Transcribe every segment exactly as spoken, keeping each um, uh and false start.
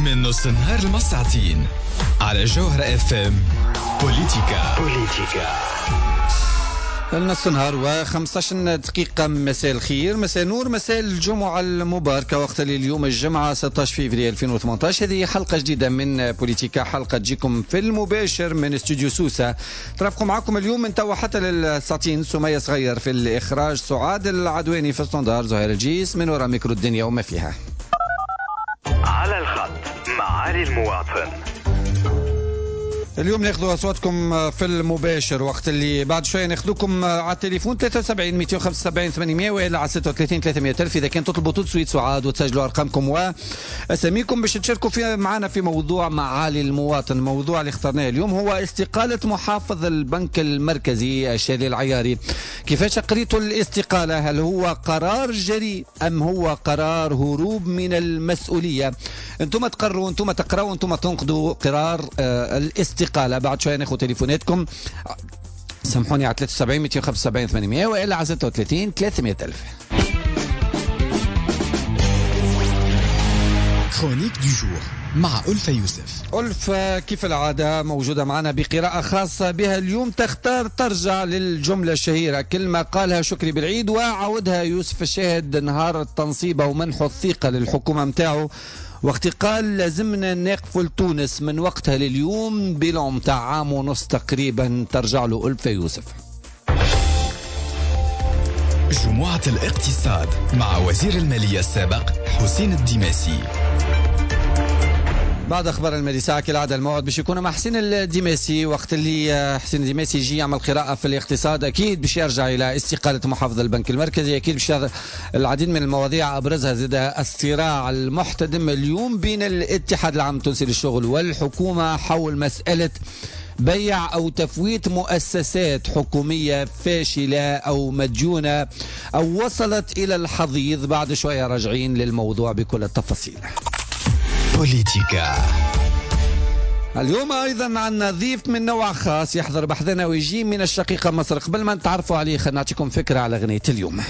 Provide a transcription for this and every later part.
من نص النهار المساعتين على جوهرة اف ام. بوليتيكا بوليتيكا النص نهار و15 دقيقة. مساء الخير، مساء نور، مساء الجمعة المباركة. وقت اليوم الجمعة ستة عشر فبراير ألفين وثمانية عشر. هذه حلقة جديدة من بوليتيكا، حلقة تجيكم في المباشر من استوديو سوسة. ترافقوا معكم اليوم من توا حتى للساعتين. سمية صغير في الإخراج، سعاد العدواني في الستاندار، زهير الجيس من وراء ميكرو الدنيا وما فيها. على الخط معالي المواطن. اليوم ناخذوا اصواتكم في المباشر، وقت اللي بعد شويه ناخذوكم على التليفون ثلاثة وسبعين مئتين وخمسة وسبعين ثمانمئة والا على ستة وثلاثين ثلاثمئة ألف اذا كان تطلبوا تسويت سعاد وتسجلوا ارقامكم واساميكم باش تشاركوا في معنا في موضوع معالي المواطن. الموضوع اللي اخترناه اليوم هو استقاله محافظ البنك المركزي الشادي العياري. كيفاش قريتوا الاستقاله؟ هل هو قرار جريء ام هو قرار هروب من المسؤوليه؟ انتم تقرروا، انتم تقراوا، انتم تنقدوا قرار آه الاستقاله. بعد شويه ناخذ تليفوناتكم، سامحوني، على ثلاثة وسبعين مئتين وخمسة وسبعين ثمانمئة والا على ستة وثلاثين ثلاثمئة ألف. كرونيك دو جور مع ألفة يوسف. ألفة كيف العادة موجودة معنا بقراءة خاصة بها اليوم. تختار ترجع للجملة الشهيرة، كلمة قالها شكري بالعيد وعودها يوسف الشاهد نهار التنصيب ومنحه الثقة للحكومة متاعه، وقت قال لازمنا نقفل تونس. من وقتها لليوم بلون متاع عام ونص تقريبا. ترجع له ألفة يوسف. جمعة الاقتصاد مع وزير المالية السابق حسين الدماسي. بعد اخبار المالي ساعه كالعاده الموعد باش يكون مع حسين الدماسي. وقت اللي حسين الدماسي يجي يعمل قراءه في الاقتصاد اكيد باش يرجع الى استقاله محافظ البنك المركزي. اكيد باش العديد من المواضيع ابرزها زاد الصراع المحتدم اليوم بين الاتحاد العام التونسي للشغل والحكومه حول مساله بيع أو تفويت مؤسسات حكومية فاشلة أو مديونة أو وصلت إلى الحضيض. بعد شوية راجعين للموضوع بكل التفاصيل. بوليتيكا اليوم أيضا عندنا ضيف من نوع خاص يحضر بحثنا ويجي من الشقيقة مصر. قبل ما نتعرفوا عليه خلينا نعطيكم فكرة على غنية اليوم.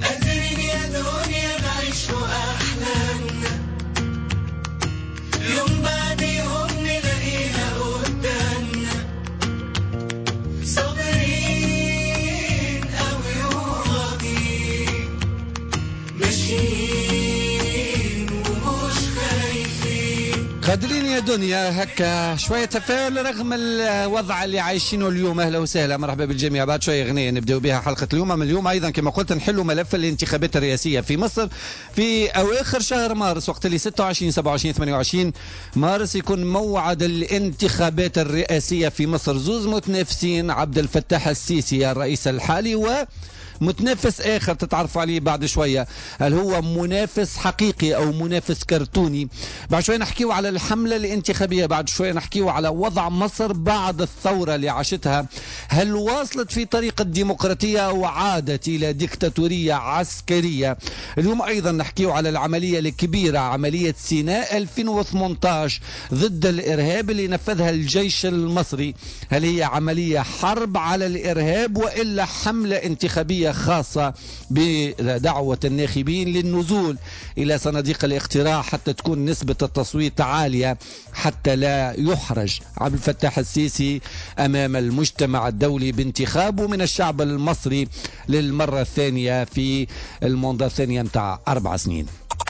قادرين يا دنيا هكا شوية تفاؤل رغم الوضع اللي عايشينه اليوم. أهلا وسهلا، مرحبا بالجميع. بعد شوية أغنية نبدأ بها حلقة اليوم. من اليوم أيضا كما قلت نحلوا ملف الانتخابات الرئاسية في مصر في أواخر شهر مارس، وقت اللي ستة وعشرين سبعة وعشرين ثمانية وعشرين مارس يكون موعد الانتخابات الرئاسية في مصر. زوز متنافسين، عبد الفتاح السيسي الرئيس الحالي و متنافس آخر تتعرف عليه بعد شوية. هل هو منافس حقيقي أو منافس كرتوني؟ بعد شوية نحكيه على الحملة الانتخابية، بعد شوية نحكيه على وضع مصر بعد الثورة اللي عاشتها. هل واصلت في طريق الديمقراطية وعادت إلى ديكتاتورية عسكرية؟ اليوم أيضا نحكيه على العملية الكبيرة، عملية سيناء ألفين وثمانية عشر ضد الإرهاب اللي نفذها الجيش المصري. هل هي عملية حرب على الإرهاب وإلا حملة انتخابية خاصة بدعوة الناخبين للنزول إلى صناديق الاقتراع حتى تكون نسبة التصويت عالية، حتى لا يحرج عبد الفتاح السيسي أمام المجتمع الدولي بانتخابه من الشعب المصري للمرة الثانية في الموندة الثانية متاع أربع سنين.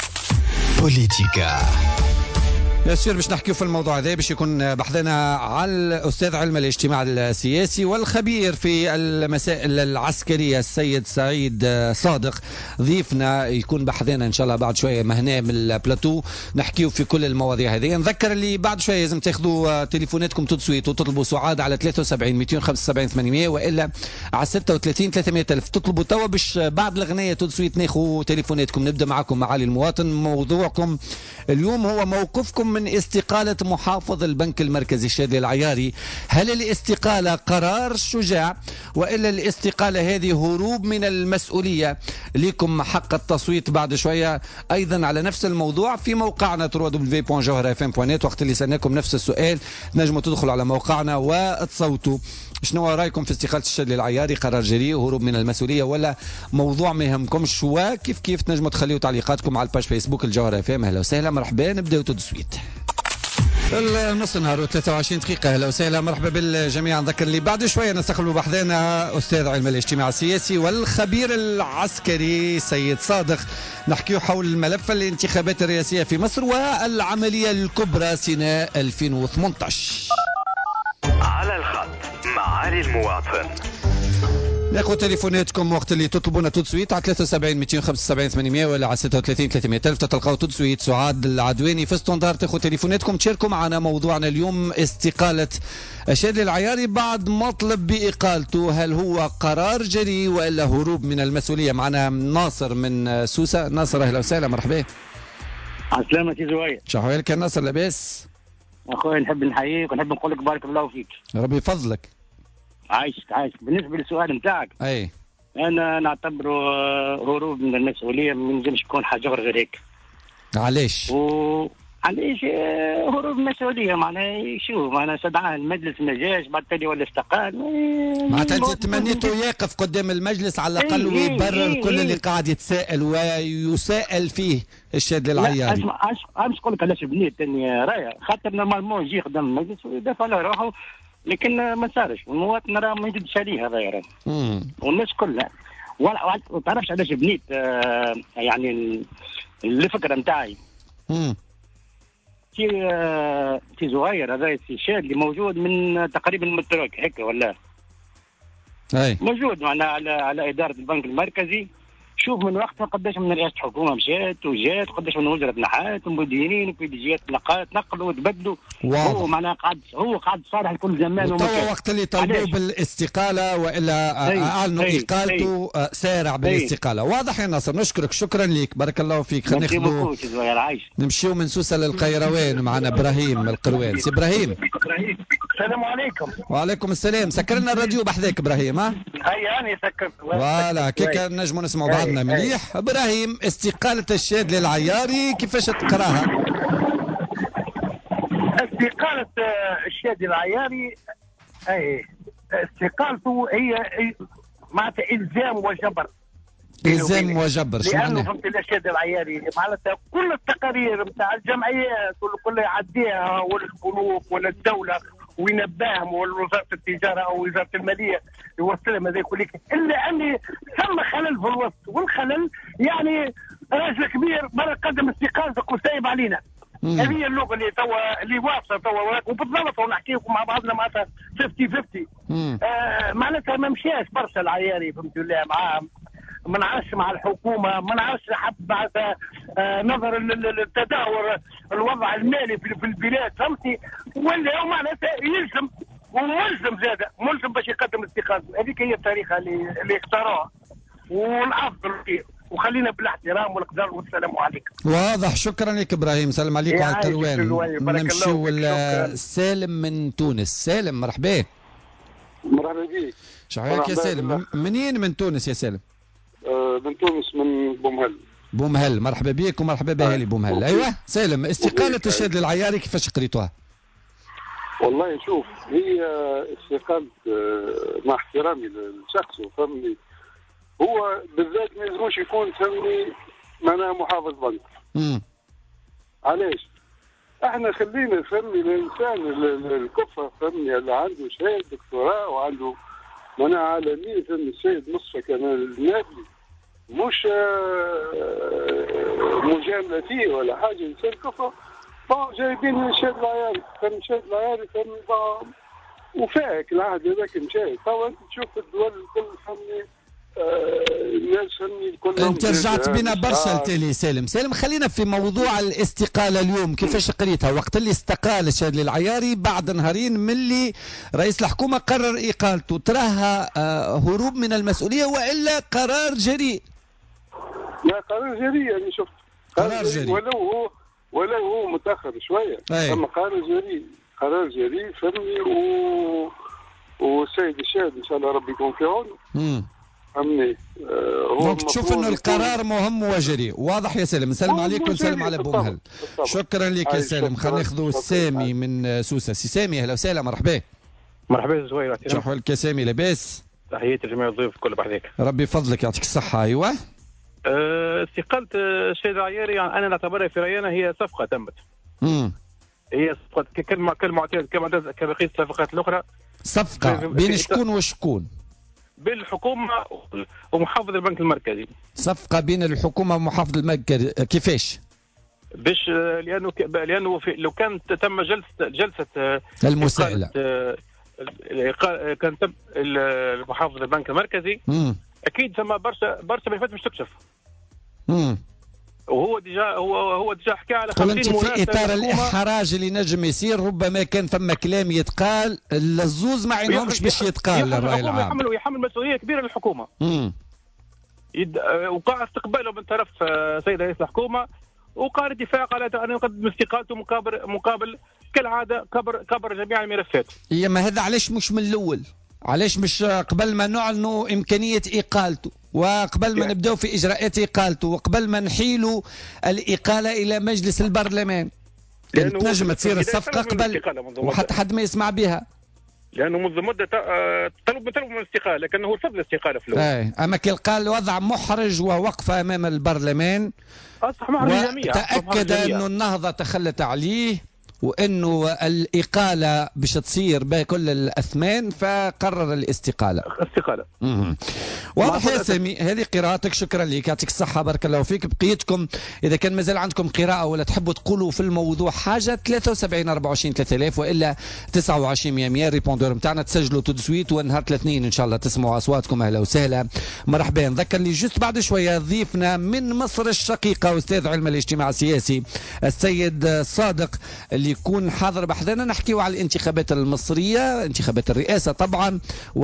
بوليتيكا يصير باش نحكيو في الموضوع هذا باش يكون بحثنا على الأستاذ علم الاجتماع السياسي والخبير في المسائل العسكرية السيد سعيد صادق. ضيفنا يكون بحثنا إن شاء الله بعد شوية مهنا من البلاتو نحكيو في كل المواضيع هذه. نذكر اللي بعد شوية لازم تاخذوا تليفوناتكم تدسويت وتطلبوا سعاد على ثلاثة وسبعين مئتين وخمسة وسبعين ثمانمئة والا على ستة وثلاثين ثلاثمئة ألف. تطلبوا توا باش بعد الأغنية تدسويت ناخذوا تليفوناتكم. نبدأ معكم معالي المواطن. موضوعكم اليوم هو موقفكم من استقالة محافظ البنك المركزي الشادي العياري. هل الاستقالة قرار شجاع وإلا الاستقالة هذه هروب من المسؤولية؟ لكم حق التصويت بعد شوية أيضا على نفس الموضوع في موقعنا دبليو دبليو دبليو دوت جوهرة اف ام دوت نت. وقت اللي سألناكم نفس السؤال نجموا تدخلوا على موقعنا وتصوتوا. شنو رايكم في استقالة الشادي العياري؟ قرار جريء، هروب من المسؤولية، ولا موضوع ما يهمكمش؟ وكيف كيف تنجموا تخليوا تعليقاتكم على الباج فيسبوك الجوهرة اف ام. اهلا وسهلا، مرحبا، نبداو تدسويت. النص نهار وثلاثة وعشرين دقيقة. أهلا وسهلا مرحبا بالجميع. نذكر اللي بعد شوية نستقبل بحذانا أستاذ علم الاجتماع السياسي والخبير العسكري سيد صادق، نحكي حول الملف الانتخابات الرئاسية في مصر والعملية الكبرى سيناء ألفين وثمانية عشر. على الخط مع علي المواطن. ناخذ تليفوناتكم وقت اللي تطلبونا تدسويت على ثلاثة وسبعين مئتين وخمسة وسبعين ثمانمئة ولا على ستة وثلاثين ثلاثمئة ألف تلقاو تدسويت. سعاد العدواني في ستوندار تاخذ تليفوناتكم تشاركوا معنا. موضوعنا اليوم استقالة الشاذلي العياري بعد مطلب بإقالته، هل هو قرار جريء ولا هروب من المسؤولية؟ معنا ناصر من سوسة. ناصر أهلا وسهلا مرحبا. عسلامة يا زوير. شحوالك يا ناصر؟ لاباس أخوي، نحب نحييك ونحب نقول لك بارك الله فيك. ربي يفضلك. عايشك عايشك. بالنسبه للسؤال نتاعك، اي انا نعتبره هروب من المسؤوليه، ما ينجمش يكون حاجه غير هيك. علاش؟ و علاش هروب من المسؤوليه؟ معناها شو معناها استدعاه المجلس ما جاش، بعد تالي ولا استقال. معناتها انت تمنيته يقف قدام المجلس على الاقل ويبرر إيه كل إيه اللي قاعد يتساءل ويساءل فيه الشاذلي العياري. اسمع اسمع نقول لك علاش بنيت اني رايه، خاطر نورمالمون يجي قدام المجلس ويدافع على روحه، لكن ما صارش. المواطن راه ما يجبش عليه هذا يا راجل، والناس كلها. ولا ما تعرفش علاش بنيت آه يعني الفكره نتاعي. امم في آه في صغير هذا السي شاذلي موجود من تقريبا من التراك هيك ولا اي موجود معنا على على اداره البنك المركزي. شوف من وقتها قداش من رئاسه حكومه مشات وجات، قداش من وزراء نحات ومديرين وبيديجيات نقات نقلوا وتبدلوا. هو معناها قاعد هو قاعد صالح لكل زمان ومكان. وقت اللي طلبوه بالاستقاله والا اعلنوا اقالته سارع بالاستقاله. واضح يا ناصر، نشكرك شكرا لك بارك الله فيك. خلينا ناخذوا نمشيو من سوسه للقيروان. معنا ابراهيم من القروان. سي ابراهيم. السلام عليكم. وعليكم السلام. سكرنا الراديو بحذاك ابراهيم. ها هيا انا سكرت. فوالا كيك نجموا نسمعوا بعضنا مليح. ابراهيم، استقاله الشاذلي العياري كيفاش تقراها؟ استقاله الشاذلي العياري اي استقالته هي معناتها الزام وجبر. الزام وجبر شو لانه فهمت الشاذلي العياري معناتها كل التقارير نتاع الجمعيات كل يعديها ولا البنوك ولا الدوله وينباهم ولا وزاره التجاره او وزاره الماليه يوصلهم هذا كلك، الا اني ثم خلل في الوسط، والخلل يعني راجل كبير مره قدم استقالتك وسايب علينا. هذه اللغه اللي توا اللي واصله توا وبالضبط ونحكي لكم مع بعضنا معناتها خمسين خمسين. آه معناتها ما مشاش برشا العياري فهمت الله معاه، ما نعرفش مع الحكومه، ما نعرفش حب معناتها آه نظرا للتدهور الوضع المالي في, في البلاد فهمتي، ولا معناتها يلزم وملزم زاده ملزم باش يقدم استقالته. هذيك هي الطريقه اللي اللي اختاروها والافضل فيه، وخلينا بالاحترام والقدر والسلام عليكم. واضح. شكرا لك ابراهيم. سلام عليكم على القروان. نمشيو سالم من تونس. سالم مرحبا. مرحبا بك. شحوالك يا سالم؟ منين من تونس يا سالم؟ آه من تونس من بومهل. بومهل مرحبا بك ومرحبا باهلي بومهل. ايوه سالم، استقالة الشاذلي العياري كيفاش قريتوها؟ والله شوف، هي استقالة مع احترامي لشخصه فهمني، هو بالذات ما يلزموش يكون فهمني معناها محافظ بنك. امم علاش؟ احنا خلينا فهمني الانسان الكفه فهمني اللي عنده شهاده دكتوراه وعنده مناعه عالميه فهمني السيد مصطفى كمال النابلي، مش مجامله فيه ولا حاجه، انسان كفه. طبعا جايبين الشاذلي العياري فهمني، الشاذلي العياري فهمني وفاك العهد هذاك مشى. طبعا انت تشوف الدول الكل فهمني الناس فهمني كلهم. انت رجعت بنا برشا لتالي سالم. سالم خلينا في موضوع الاستقاله اليوم، كيفاش قريتها؟ وقت اللي استقال الشاذلي العياري بعد نهارين من اللي رئيس الحكومه قرر اقالته، تراها هروب من المسؤوليه والا قرار جريء؟ لا قرار جريء. انا شفت قرار جريء ولو هو ولو هو متاخر شويه، اما قرار جريء قرار جريء فهمني. و والسيد الشاذلي ان شاء الله ربي يكون في عونه. امم فهمني. دونك تشوف انه القرار مهم وجريء. واضح يا سالم. نسلم عليك ونسلم على بومهل. شكرا لك يا سالم. خلينا ناخذوا سامي من سوسه. سي سامي اهلا وسهلا مرحبا. مرحبا زوير. شحوالك يا سامي؟ لاباس؟ تحياتي لجميع الضيوف الكل بحذاك. ربي يفضلك يعطيك الصحه. ايوه أه استقالة الشاذلي العياري يعني انا نعتبرها في رايي هي صفقه تمت. امم هي صفقة كلمة كلمة كما كبقية الصفقات الأخرى. صفقة بين شكون وشكون؟ بين الحكومة ومحافظ البنك المركزي. صفقة بين الحكومة ومحافظ المركزي كيفاش؟ باش لأنه لأنه لو كانت تم جلسة جلسة المساءلة كان تم محافظ البنك المركزي مم. أكيد ثم برشا برشا ملفات باش تكشف. امم وهو ديجا هو هو ديجا حكى على خمسين مناسبة. في إطار الإحراج اللي نجم يصير ربما كان ثم كلام يتقال الزوز ما عينهمش باش يتقال للرأي العام. يحمل يحمل مسؤولية كبيرة للحكومة. امم يد... وقع استقباله من طرف سيد رئيس الحكومة وقال الدفاع قال أن يقدم استقالته مقابل مقابل كالعادة كبر كبر جميع الملفات. هي ما هذا علاش مش من الأول؟ علاش مش قبل ما نعلنوا إمكانية إقالته وقبل ما يعني نبدأ في إجراءات إقالته وقبل ما نحيلوا الإقالة إلى مجلس البرلمان كانت نجم تصير الصفقة قبل وحتى حد ما يسمع بها. لأنه منذ مدة طلب طلب من الاستقالة لكنه رفض الاستقالة في الأول. أي أما كي لقى الوضع محرج ووقف أمام البرلمان أصبح محرج للجميع وتأكد أنه النهضة تخلت عليه وانه الاقاله باش تصير بكل الاثمان فقرر الاستقاله. استقاله. واضح يا سامي، هذه قراءتك، شكرا لك، يعطيك الصحه، بارك الله فيك. بقيتكم اذا كان مازال عندكم قراءه ولا تحبوا تقولوا في الموضوع حاجه ثلاثة وسبعين أربعة وعشرين ثلاثة آلاف والا تسعة وعشرين مية مية ريبوندور نتاعنا تسجلوا تو سويت ونهار الاثنين ان شاء الله تسمعوا اصواتكم. اهلا وسهلا مرحبا. نذكر لي جست بعد شويه ضيفنا من مصر الشقيقه استاذ علم الاجتماع السياسي السيد صادق اللي يكون حاضر بحذنا. نحكيوا على الانتخابات المصرية، انتخابات الرئاسة طبعا،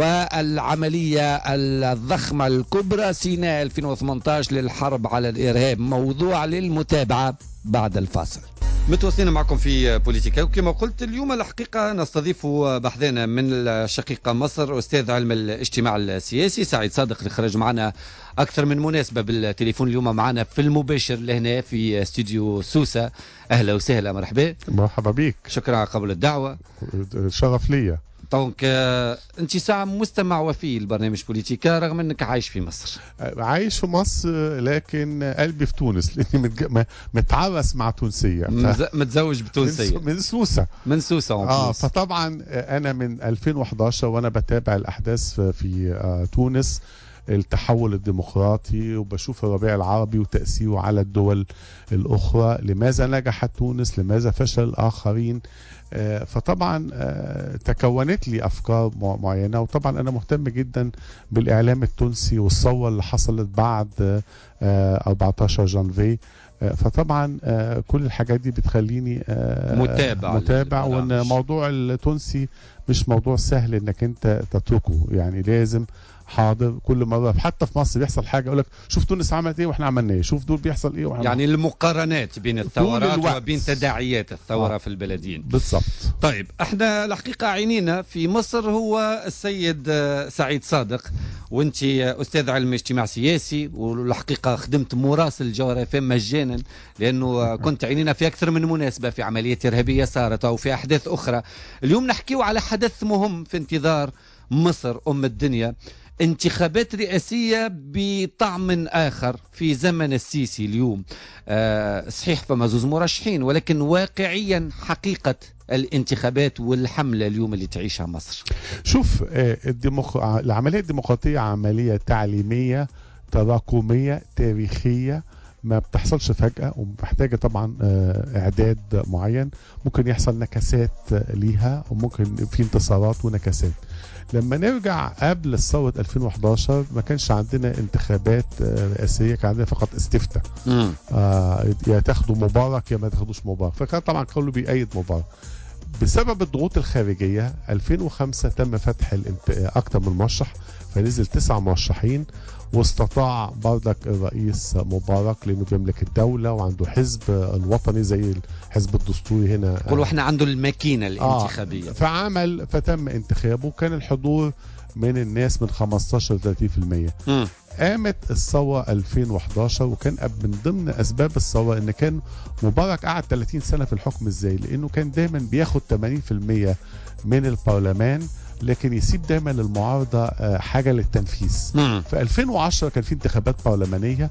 والعملية الضخمة الكبرى سيناء ألفين وثمانية عشر للحرب على الإرهاب. موضوع للمتابعة بعد الفاصل. متواصلين معكم في بوليتيكا، وكما قلت اليوم الحقيقة نستضيف بحذنا من الشقيقة مصر أستاذ علم الاجتماع السياسي سعيد صادق اللي خرج معنا أكثر من مناسبة بالتليفون. اليوم معنا في المباشر لهنا في استوديو سوسة. أهلا وسهلا، مرحبا. مرحبا بك، شكرا على قبول الدعوة. شرف لي. دونك آه، انت ساعة مستمع وفي البرنامج بوليتيكا رغم انك عايش في مصر. عايش في مصر لكن قلبي في تونس لاني متج... متعرس مع تونسية ف... متزوج بتونسية من سوسة. من سوسة اه فطبعا انا من ألفين وأحد عشر وانا بتابع الاحداث في آه تونس، التحول الديمقراطي، وبشوف الربيع العربي وتأثيره على الدول الأخرى، لماذا نجحت تونس، لماذا فشل الآخرين. آه فطبعا آه تكونت لي أفكار معينة، وطبعا أنا مهتم جدا بالإعلام التونسي والثورة اللي حصلت بعد آه أربعة عشر جانفي. فطبعا كل الحاجات دي بتخليني متابع متابع وان الموضوع التونسي مش موضوع سهل انك انت تتركه، يعني لازم حاضر كل مره. حتى في مصر بيحصل حاجه يقول لك شوف تونس عملت ايه واحنا عملنا ايه، شوف دول بيحصل ايه واحنا يعني المقارنات بين الثورات وبين تداعيات الثوره آه. في البلدين بالضبط. طيب احنا الحقيقه عينينا في مصر هو السيد سعيد صادق، وانت استاذ علم اجتماع سياسي، والحقيقه خدمت مراسل جوهر اف ام مجانا لانه كنت عينينا في اكثر من مناسبه في عمليات ارهابيه صارت او في احداث اخرى. اليوم نحكيو على حدث مهم في انتظار مصر ام الدنيا، انتخابات رئاسية بطعم آخر في زمن السيسي. اليوم آه صحيح فما زوز مرشحين، ولكن واقعيا حقيقة الانتخابات والحملة اليوم اللي تعيشها مصر. شوف آه الديمق... العملية الديمقراطية عملية تعليمية تراكمية تاريخية، ما بتحصلش فجأة، ومحتاجة طبعا اعداد معين. ممكن يحصل نكسات ليها وممكن في انتصارات ونكسات. لما نرجع قبل الثورة ألفين وأحد عشر ما كانش عندنا انتخابات رئاسية، كان عندنا فقط استفتاء، آه يا تاخدوا مبارك يا ما تاخدوش مبارك، فكان طبعا كله بيأيد مبارك. بسبب الضغوط الخارجية ألفين وخمسة تم فتح أكثر من مرشح، فنزل تسع مرشحين، واستطاع بردك الرئيس مبارك لانه بيملك الدوله وعنده حزب الوطني زي الحزب الدستوري هنا، قولوا احنا عنده الماكينه الانتخابيه. آه فعمل فتم انتخابه، كان الحضور من الناس من خمستاشر ثلاثين بالمية. قامت الثوره ألفين وأحد عشر، وكان من ضمن اسباب الثوره ان كان مبارك قعد ثلاثين سنه في الحكم. ازاي؟ لانه كان دايما بياخد ثمانين بالمية من البرلمان، لكن يسيب دايما للمعارضه حاجه للتنفيذ. في ألفين وعشرة كان في انتخابات برلمانيه،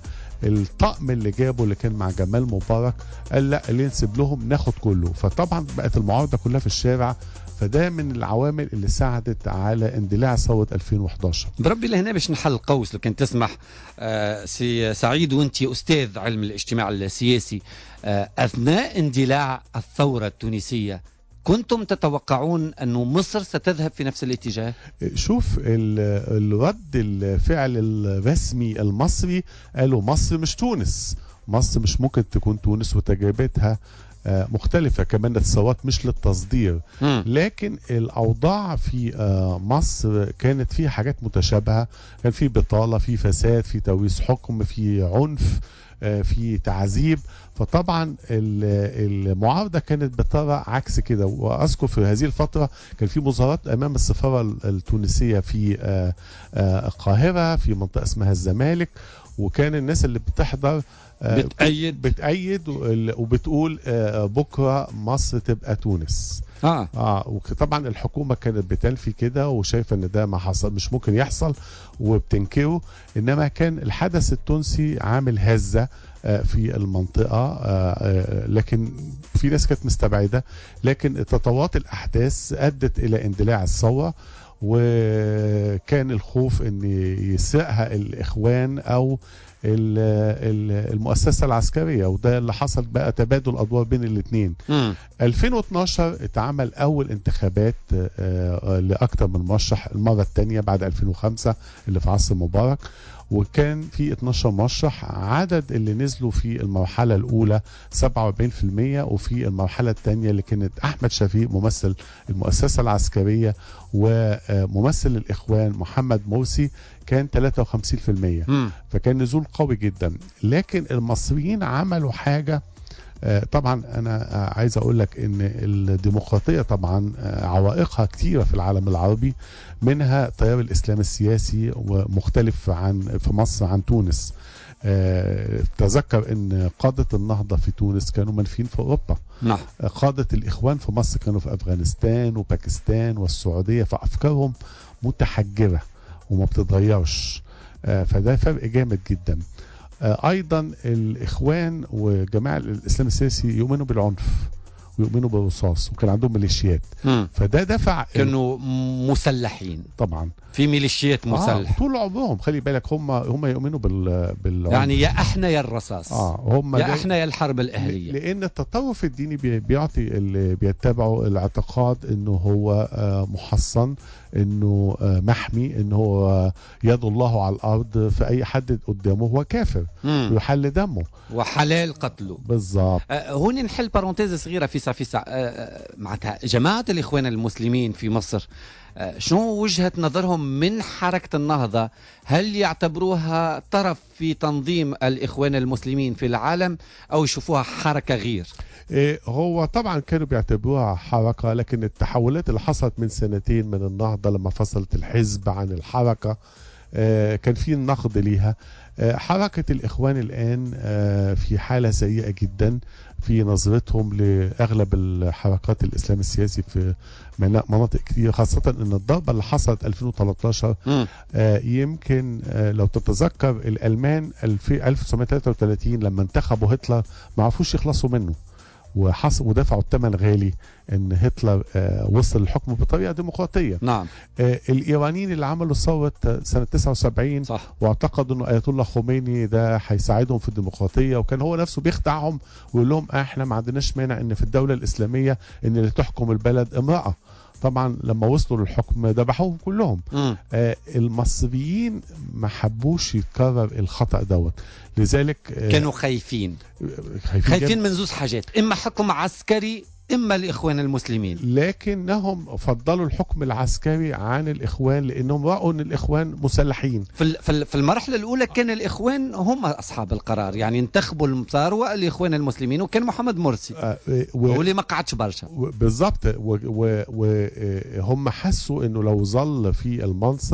الطقم اللي جابه اللي كان مع جمال مبارك قال لا اللي نسيب لهم ناخد كله، فطبعا بقت المعارضة كلها في الشارع. فده من العوامل اللي ساعدت على اندلاع ثورة ألفين وإحدى عشر. بربي لهنا باش نحل قوس لو كان تسمح آه سي سعيد، وانت أستاذ علم الاجتماع السياسي، آه أثناء اندلاع الثورة التونسية كنتم تتوقعون أنه مصر ستذهب في نفس الاتجاه؟ شوف الرد الفعل الرسمي المصري قالوا مصر مش تونس، مصر مش ممكن تكون تونس، وتجربتها مختلفة، كمان الثورات مش للتصدير. م. لكن الأوضاع في مصر كانت فيها حاجات متشابهة، كان في بطالة، في فساد، في توريث حكم، في عنف، في تعذيب. فطبعا المعارضة كانت بترى عكس كده. وأذكر في هذه الفترة كان في مظاهرات أمام السفارة التونسية في القاهرة في منطقة اسمها الزمالك، وكان الناس اللي بتحضر بتأيد بتأيد وبتقول بكرة مصر تبقى تونس. آه. اه وطبعا الحكومة كانت بتنفي كده وشايفة ان ده ما حصل، مش ممكن يحصل، وبتنكره. انما كان الحدث التونسي عامل هزة في المنطقة، لكن في ناس كانت مستبعدة. لكن تطورات الأحداث أدت إلى اندلاع الثورة، وكان الخوف ان يسرقها الإخوان أو المؤسسة العسكرية، وده اللي حصل بقى تبادل أدوار بين الاثنين. ألفين واثناشر اتعمل أول انتخابات لأكثر من مرشح، المرة الثانية بعد ألفين وخمسة اللي في عصر مبارك، وكان في اثناشر مرشح. عدد اللي نزلوا في المرحلة الأولى سبعة وأربعين بالمئة، وفي المرحلة الثانية اللي كانت أحمد شفيق ممثل المؤسسة العسكرية وممثل الإخوان محمد مرسي كان ثلاثة وخمسين بالمئة. م. فكان نزول قوي جدا. لكن المصريين عملوا حاجة، طبعا أنا عايز أقول لك إن الديمقراطية طبعا عوائقها كتيرة في العالم العربي، منها تيار الإسلام السياسي ومختلف عن في مصر عن تونس. تذكر إن قادة النهضة في تونس كانوا منفين في أوروبا. نعم. قادة الإخوان في مصر كانوا في أفغانستان وباكستان والسعودية، فأفكارهم متحجرة وما بتتغيرش. فده فرق جامد جدا. ايضا الاخوان وجماعه الاسلام السياسي يؤمنوا بالعنف ويؤمنوا بالرصاص، وكان عندهم ميليشيات. م. فده دفع كانوا مسلحين طبعا، في ميليشيات مسلح آه طول عمرهم. خلي بالك هم هم يؤمنوا بال بالعنف، يعني يا احنا يا الرصاص. اه هم يا احنا يا الحرب الاهليه. لان التطرف الديني بيعطي اللي بيتبعوا الاعتقاد انه هو آه محصن، انه آه محمي، انه هو يد الله على الارض، فاي حد قدامه هو كافر ويحل دمه وحلال قتله. بالظبط. آه هون نحل بارونتيز صغيره في ساعه في ساعه آه معناتها جماعه الاخوان المسلمين في مصر، آه شنو وجهة نظرهم من حركة النهضة؟ هل يعتبروها طرف في تنظيم الإخوان المسلمين في العالم أو يشوفوها حركة غير؟ إيه هو طبعا كانوا بيعتبروها حركة، لكن التحولات اللي حصلت من سنتين من النهضة لما فصلت الحزب عن الحركة آه كان في النقد ليها. آه حركة الإخوان الآن آه في حالة سيئة جدا في نظرتهم لأغلب الحركات الإسلام السياسي في مناطق كثير، خاصة أن الضربة اللي حصلت ألفين وثلاثة عشر آه يمكن آه لو تتذكر الألمان في ألف وتسعمائة وثلاثة وثلاثين لما انتخبوا هتلر ما عرفوش يخلصوا منه، وحصل ودفعوا الثمن غالي ان هتلر آه وصل الحكم بطريقه ديمقراطيه. نعم. آه الايرانيين اللي عملوا ثوره سنه تسعة وسبعين صح. واعتقدوا انه اية الله خميني ده هيساعدهم في الديمقراطيه، وكان هو نفسه بيخدعهم ويقول لهم احنا ما عندناش مانع ان في الدوله الاسلاميه ان اللي تحكم البلد امراه. طبعا لما وصلوا للحكم ذبحوهم كلهم. آه المصريين ما حبوش يتكرر الخطأ دوت، لذلك آه كانوا خايفين خايفين, خايفين من زوز حاجات، إما حكم عسكري إما الإخوان المسلمين. لكنهم فضلوا الحكم العسكري عن الإخوان لأنهم رأوا أن الإخوان مسلحين. في في المرحلة الأولى كان الإخوان هم أصحاب القرار، يعني انتخبوا المثار الإخوان المسلمين وكان محمد مرسي آه و... واللي ما قعدش برشا بالضبط. وهم حسوا أنه لو ظل في المنصب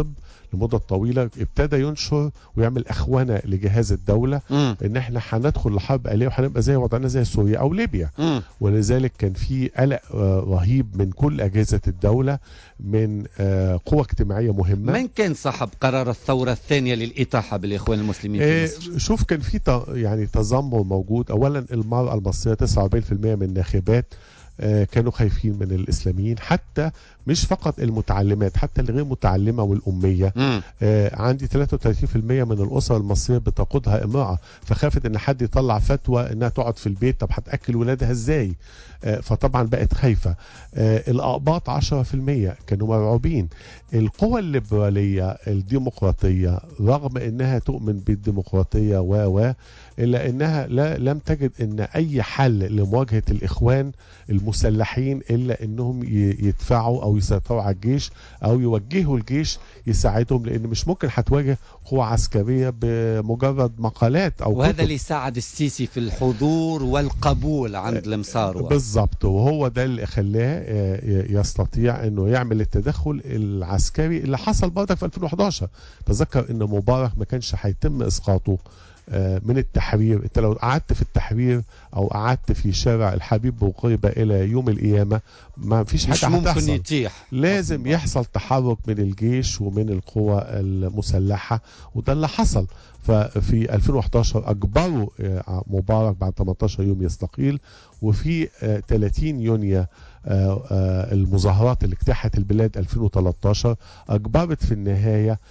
لمدة طويلة ابتدى ينشر ويعمل أخوانة لجهاز الدولة م. إن إحنا هندخل لحرب آلية وهنبقى زي وضعنا زي سوريا أو ليبيا م. ولذلك كان في قلق رهيب من كل أجهزة الدولة، من قوة اجتماعية مهمة. من كان صاحب قرار الثورة الثانية للإطاحة بالإخوان المسلمين في مصر؟ شوف كان في يعني تذمر موجود. أولا المرأة المصرية تسعة وأربعين بالمئة من الناخبات كانوا خايفين من الإسلاميين، حتى مش فقط المتعلمات، حتى الغير متعلمة والأمية. آه عندي ثلاثة وثلاثين بالمئة من الأسر المصرية بتقودها امرأة، فخافت ان حد يطلع فتوى انها تقعد في البيت، طب هتأكل ولادها ازاي؟ آه فطبعا بقت خايفة. آه الأقباط عشرة بالمئة كانوا مرعوبين. القوى الليبرالية الديمقراطية رغم انها تؤمن بالديمقراطية و و إلا أنها لا لم تجد أن أي حل لمواجهة الإخوان المسلحين إلا أنهم يدفعوا أو يسيطروا على الجيش أو يوجهوا الجيش يساعدهم، لأن مش ممكن هتواجه قوة عسكرية بمجرد مقالات أو وهذا كتب. اللي ساعد السيسي في الحضور والقبول عند المسار. بالضبط، وهو ده اللي خلاه يستطيع أنه يعمل التدخل العسكري اللي حصل برضك في ألفين وأحد عشر. تذكر أن مبارك ما كانش هيتم إسقاطه من التحرير. انت لو قعدت في التحرير او قعدت في شارع الحبيب بوقيبة الى يوم القيامة ما فيش حاجة هتحصل. يتيح. لازم يحصل تحرك من الجيش ومن القوى المسلحة، وده اللي حصل. ففي ألفين وأحد عشر اجبروا مبارك بعد ثمانية عشر يوم يستقيل، وفي ثلاثين يونيو المظاهرات اللي اجتاحت البلاد ألفين وثلاثة عشر اجبرت في النهاية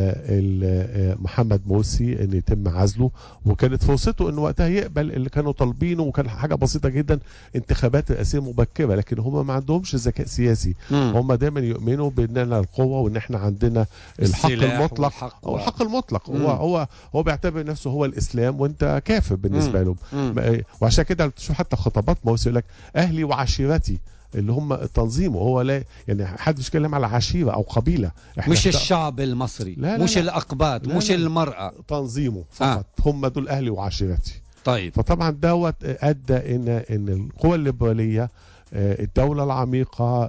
محمد مرسي ان يتم عزله، وكانت فرصته ان وقتها يقبل اللي كانوا طالبينه، وكان حاجه بسيطه جدا انتخابات رئاسيه مبكره. لكن هم ما عندهمش ذكاء سياسي، مم. هم دايما يؤمنوا باننا القوه وان احنا عندنا الحق المطلق او الحق المطلق. مم. هو هو هو بيعتبر نفسه هو الاسلام وانت كافر بالنسبه لهم. وعشان كده تشوف حتى خطابات مرسي يقول لك اهلي وعشيرتي اللي هم تنظيمه. هو لا يعني حد مش كلام على عشيرة أو قبيلة، مش الشعب المصري، لا لا مش لا الأقباط، لا مش لا المرأة، تنظيمه فقط. آه. هم دول أهلي وعشيرتي. طيب. فطبعا دوت أدى إن إن القوى الليبرالية، الدولة العميقة،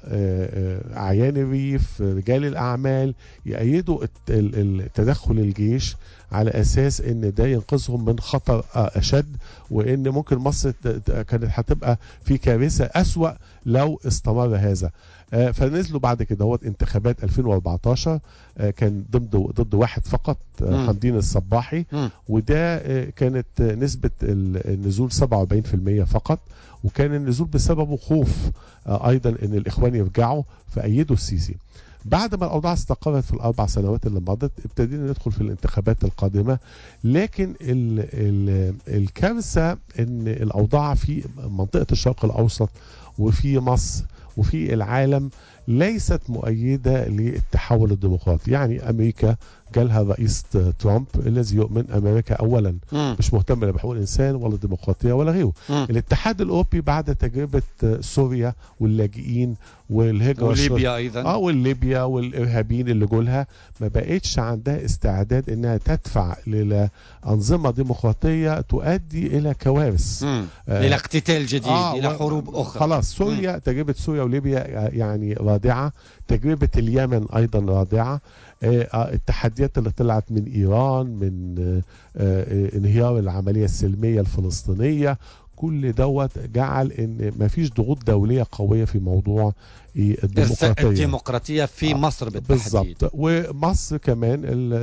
أعيان الريف، رجال الأعمال يأيدوا التدخل الجيش على أساس إن ده ينقذهم من خطر أشد، وإن ممكن مصر كانت هتبقى في كارثة أسوأ لو استمر هذا. فنزلوا بعد كده هو انتخابات ألفين وأربعة عشر كان ضد ضد واحد فقط، حمدين الصباحي، وده كانت نسبة النزول سبعة وأربعين بالمئة فقط، وكان النزول بسببه خوف ايضا ان الاخوان يرجعوا فايدوا السيسي. بعد ما الاوضاع استقرت في الاربع سنوات اللي مضت ابتدينا ندخل في الانتخابات القادمه، لكن ال ال الكارثه ان الاوضاع في منطقه الشرق الاوسط وفي مصر وفي العالم ليست مؤيده للتحول الديمقراطي. يعني امريكا جالها الرئيس ترامب الذي يؤمن امريكا اولا م. مش مهتم لا بحقوق الانسان ولا الديمقراطيه ولا غيره. م. الاتحاد الاوروبي بعد تجربه سوريا واللاجئين والهجره وليبيا ايضا اه والليبيا والارهابيين اللي جولها ما بقتش عندها استعداد انها تدفع لانظمه ديمقراطيه تؤدي الى كوارث، آه الى اقتتال جديد، آه الى حروب اخرى. خلاص سوريا م. تجربه سوريا وليبيا يعني رادعه، تجربه اليمن ايضا رادعه. التحديات اللي طلعت من إيران، من انهيار العملية السلمية الفلسطينية، كل دوت جعل ان مفيش ضغوط دولية قوية في موضوع الديمقراطية الديمقراطية في مصر بالتحديد. بالضبط. ومصر كمان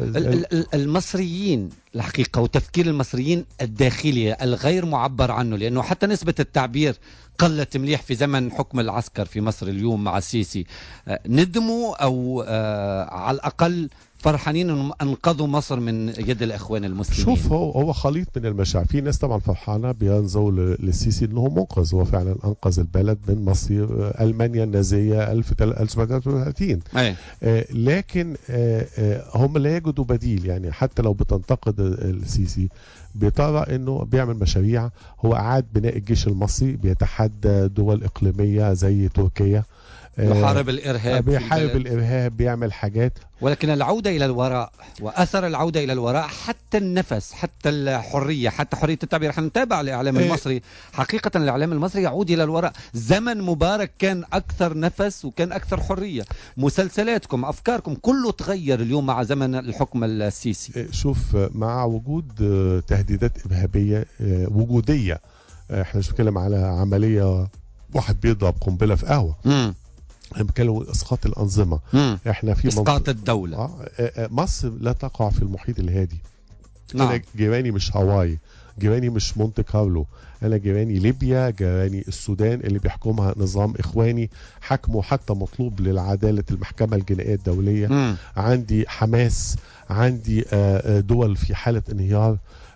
المصريين الحقيقة وتفكير المصريين الداخلي الغير معبر عنه، لأنه حتى نسبة التعبير قلت مليح في زمن حكم العسكر في مصر اليوم مع السيسي. ندموا أو على الأقل فرحانين انهم انقذوا مصر من يد الاخوان المسلمين؟ شوف هو هو خليط من المشاعر. في ناس طبعا فرحانه بينظروا للسيسي انه منقذ، هو فعلا انقذ البلد من مصير المانيا النازيه ألف وتسعمائة وثلاثة وثلاثين. آه لكن آه آه هم لا يجدوا بديل. يعني حتى لو بتنتقد السيسي بترى انه بيعمل مشاريع. هو اعاد بناء الجيش المصري، بيتحدى دول اقليميه زي تركيا. يحارب الإرهاب، بيحارب الإرهاب، بيعمل حاجات. ولكن العودة إلى الوراء وأثر العودة إلى الوراء حتى النفس، حتى الحرية، حتى حرية التعبير. احنا نتابع الإعلام إيه. المصري، حقيقة الإعلام المصري يعود إلى الوراء. زمن مبارك كان أكثر نفس وكان أكثر حرية. مسلسلاتكم، أفكاركم، كله تغير اليوم مع زمن الحكم السيسي. شوف، مع وجود تهديدات إرهابية وجودية، احنا مش بنتكلم على عملية واحد بيضرب قنبلة في قهوة، امم بنتكلم اسقاط الانظمه. مم. احنا في اسقاط الدوله. آه مصر لا تقع في المحيط الهادي. نعم. انا جيراني مش هاواي، جيراني مش مونte كارلو، انا جيراني ليبيا، جيراني السودان اللي بيحكمها نظام اخواني، حكمه حتى مطلوب للعداله المحكمه الجنائيه الدوليه. مم. عندي حماس، عندي آه دول في حاله انهيار.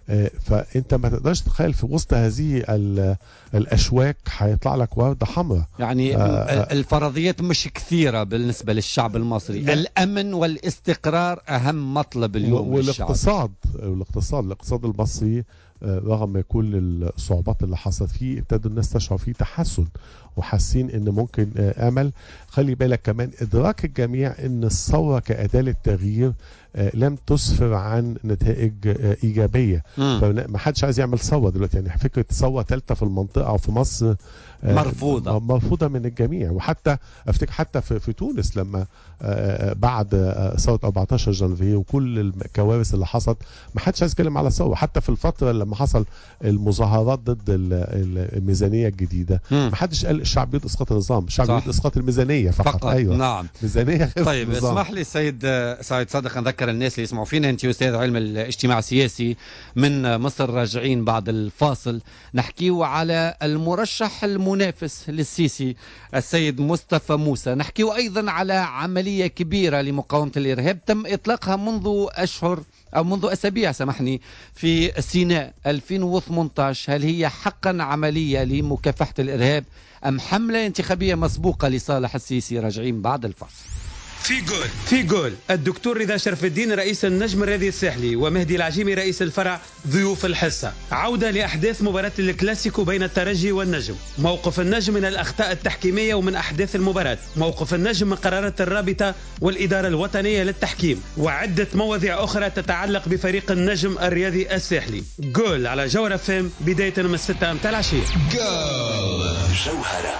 فانت ما تقدرش تتخيل في وسط هذه الاشواك هيطلع لك ورده حمراء. يعني آه الفرضيات مش كثيره بالنسبه للشعب المصري. لا. الامن والاستقرار اهم مطلب اليوم. والاقتصاد والاقتصاد الاقتصاد المصري رغم كل الصعوبات اللي حصلت فيه ابتدوا الناس تشعر فيه تحسن وحاسين ان ممكن امل. خلي بالك كمان ادراك الجميع ان الثوره كاداه للتغيير لم تسفر عن نتائج ايجابيه. فما حدش عايز يعمل ثوره دلوقتي، يعني فكره ثوره ثالثه في المنطقه او في مصر مرفوضه مرفوضه من الجميع. وحتى افتكر حتى في, في تونس لما بعد ثوره أربعتاشر جانفي وكل الكوارث اللي حصلت ما حدش عايز يتكلم على ثوره. حتى في الفتره لما حصل المظاهرات ضد الميزانيه الجديده ما حدش قال الشعب يريد اسقاط النظام، الشعب يريد اسقاط الميزانيه فقط, فقط. ايوه نعم. ميزانيه غير طيب النظام. اسمح لي سيد سعيد صادق نذكر الناس اللي يسمعوا فينا، انت استاذ علم الاجتماع السياسي من مصر، راجعين بعد الفاصل نحكيو على المرشح المنافس للسيسي السيد مصطفى موسى، نحكيو ايضا على عمليه كبيره لمقاومه الارهاب تم اطلاقها منذ اشهر أو منذ أسابيع سامحني في سيناء ألفين وثمانية عشر. هل هي حقا عملية لمكافحة الإرهاب أم حملة انتخابية مسبوقة لصالح السيسي؟ راجعين بعد الفاصل. في جول في جول الدكتور رضا شرف الدين رئيس النجم الرياضي الساحلي ومهدي العجيمي رئيس الفرع ضيوف الحصة. عودة لأحداث مباراة الكلاسيكو بين الترجي والنجم. موقف النجم من الأخطاء التحكيمية ومن أحداث المباراة. موقف النجم من قرارات الرابطة والإدارة الوطنية للتحكيم وعدة مواضيع أخرى تتعلق بفريق النجم الرياضي الساحلي. جول على جوهرة فيم بداية من الستة أمتى العشية. جول جوهرة.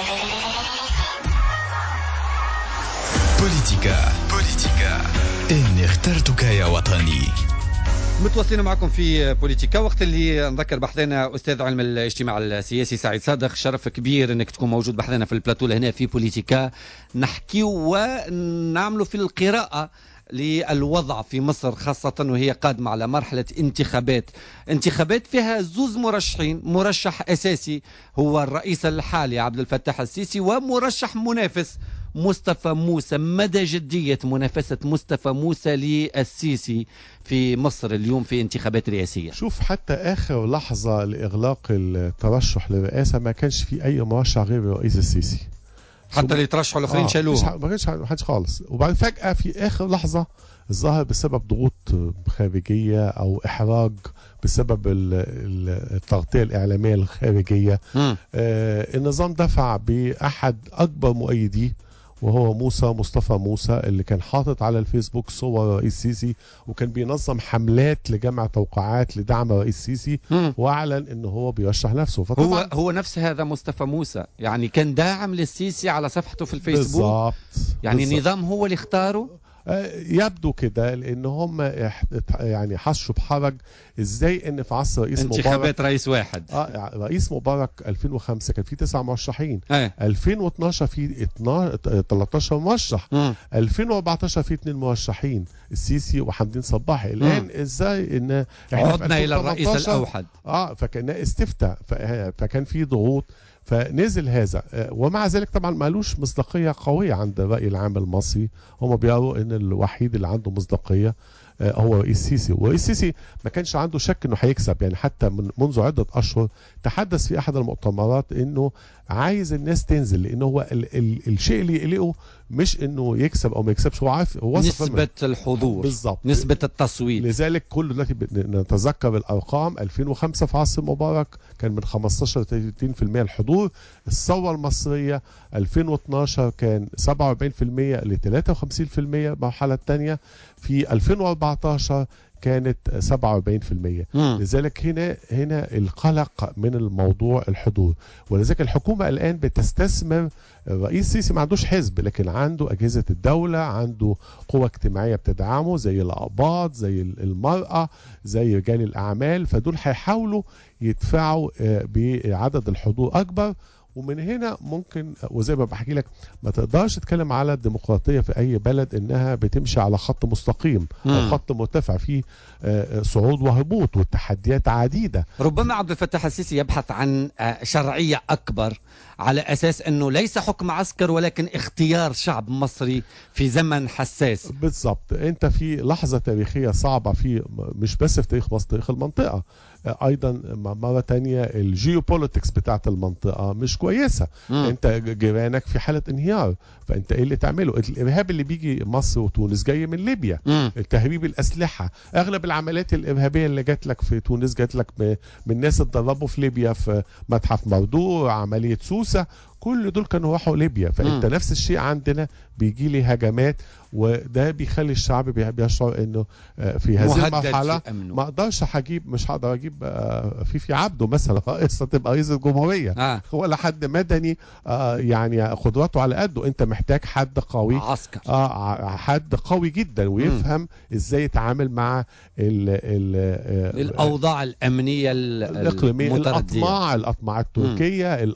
بوليتيكا بوليتيكا إني اخترتك يا وطني. متواصلين معكم في بوليتيكا، وقت اللي نذكر بحثنا أستاذ علم الاجتماع السياسي سعيد صادق. شرف كبير أنك تكون موجود بحثنا في البلاتو هنا في بوليتيكا، نحكي ونعملوا في القراءة للوضع في مصر، خاصة وهي قادمة على مرحلة انتخابات انتخابات فيها زوز مرشحين، مرشح أساسي هو الرئيس الحالي عبد الفتاح السيسي ومرشح منافس مصطفى موسى. مدى جدية منافسة مصطفى موسى للسيسي في مصر اليوم في انتخابات رئاسية؟ شوف، حتى آخر لحظة لإغلاق الترشح للرئاسة ما كانش في أي مرشح غير الرئيس السيسي، حتى اللي ترشحوا الاخرين آه شالوها، ما كانش حدش خالص. وبعد فجأة في آخر لحظة الظاهر بسبب ضغوط خارجية أو إحراج بسبب التغطية الإعلامية الخارجية، آه النظام دفع بأحد أكبر مؤيديه وهو موسى مصطفى موسى اللي كان حاطط على الفيسبوك صور رئيس سيسي وكان بينظم حملات لجمع توقعات لدعم رئيس سيسي واعلن انه هو بيرشح نفسه. هو هو نفس هذا مصطفى موسى يعني كان داعم للسيسي على صفحته في الفيسبوك بالضبط. يعني بالزبط. النظام هو اللي اختاره يبدو كده، لان هم يعني حسوا بحرج ازاي ان في عصر رئيس مبارك انتخابات رئيس واحد. اه رئيس مبارك ألفين وخمسة كان في تسعة مرشحين، ايه. ألفين واثناشر في تلتاشر مرشح، م. ألفين وأربعتاشر في اثنين مرشحين السيسي وحمدين صباحي. الان م. ازاي ان عدنا الى الرئيس الاوحد؟ اه فكان استفتاء، فكان في ضغوط فنزل هذا، ومع ذلك طبعا ما لوش مصداقيه قويه عند الراي العام المصري. هم بيروا ان الوحيد اللي عنده مصداقيه هو رئيس السيسي. ورئيس السيسي ما كانش عنده شك انه هيكسب، يعني حتى من منذ عده اشهر تحدث في احد المؤتمرات انه عايز الناس تنزل، لانه هو ال ال الشيء اللي يقلقه مش انه يكسب او ما يكسبش، هو عارف هو نسبة الحضور بالظبط، نسبة التصويت. لذلك كل دلوقتي نتذكر الارقام ألفين وخمسة في عصر مبارك كان من خمستاشر ل ثلاثين بالمئة الحضور. الثوره المصريه ألفين واثناشر كان سبعة وأربعين بالمئة ل ثلاثة وخمسين بالمئة المرحله الثانيه. في ألفين وأربعتاشر كانت سبعة وأربعين بالمئة. لذلك هنا هنا القلق من الموضوع الحضور، ولذلك الحكومه الان بتستثمر. الرئيس السيسي ما عندوش حزب، لكن عنده اجهزه الدوله، عنده قوى اجتماعيه بتدعمه زي الاقباط، زي المراه، زي رجال الاعمال، فدول هيحاولوا يدفعوا بعدد الحضور اكبر. ومن هنا ممكن، وزي ما بحكي لك، ما تقدرش تتكلم على الديمقراطيه في اي بلد انها بتمشي على خط مستقيم او خط مرتفع، فيه صعود وهبوط والتحديات عديده. ربما عبد الفتاح السيسي يبحث عن شرعيه اكبر، على اساس انه ليس حكم عسكر ولكن اختيار شعب مصري في زمن حساس. بالضبط، انت في لحظه تاريخيه صعبه، في مش بس في تاريخ مصر، تاريخ المنطقه ايضا. مره تانية الجيوبوليتكس بتاعت المنطقه مش كويسه. م. انت جيرانك في حاله انهيار، فانت ايه اللي تعمله؟ الارهاب اللي بيجي مصر وتونس جاي من ليبيا، م. تهريب الاسلحه، اغلب العمليات الارهابيه اللي جات لك في تونس جات لك من ناس اتدربوا في ليبيا في متحف مردوع، عمليه سوسه، كل دول كانوا راحوا ليبيا. فانت م. نفس الشيء عندنا بيجي لي هجمات، وده بيخلي الشعب بيشعر انه في هذه المرحله ما اقدرش هجيب، مش هقدر اجيب في في عبده مثلا رئيس تبقى رئيس الجمهوريه آه. ولا حد مدني آه يعني قدراته على قده. انت محتاج حد قوي عسكر، اه حد قوي جدا ويفهم م. ازاي يتعامل مع ال ال الاوضاع الامنيه الاقليميه، الاطماع الاطماع التركيه،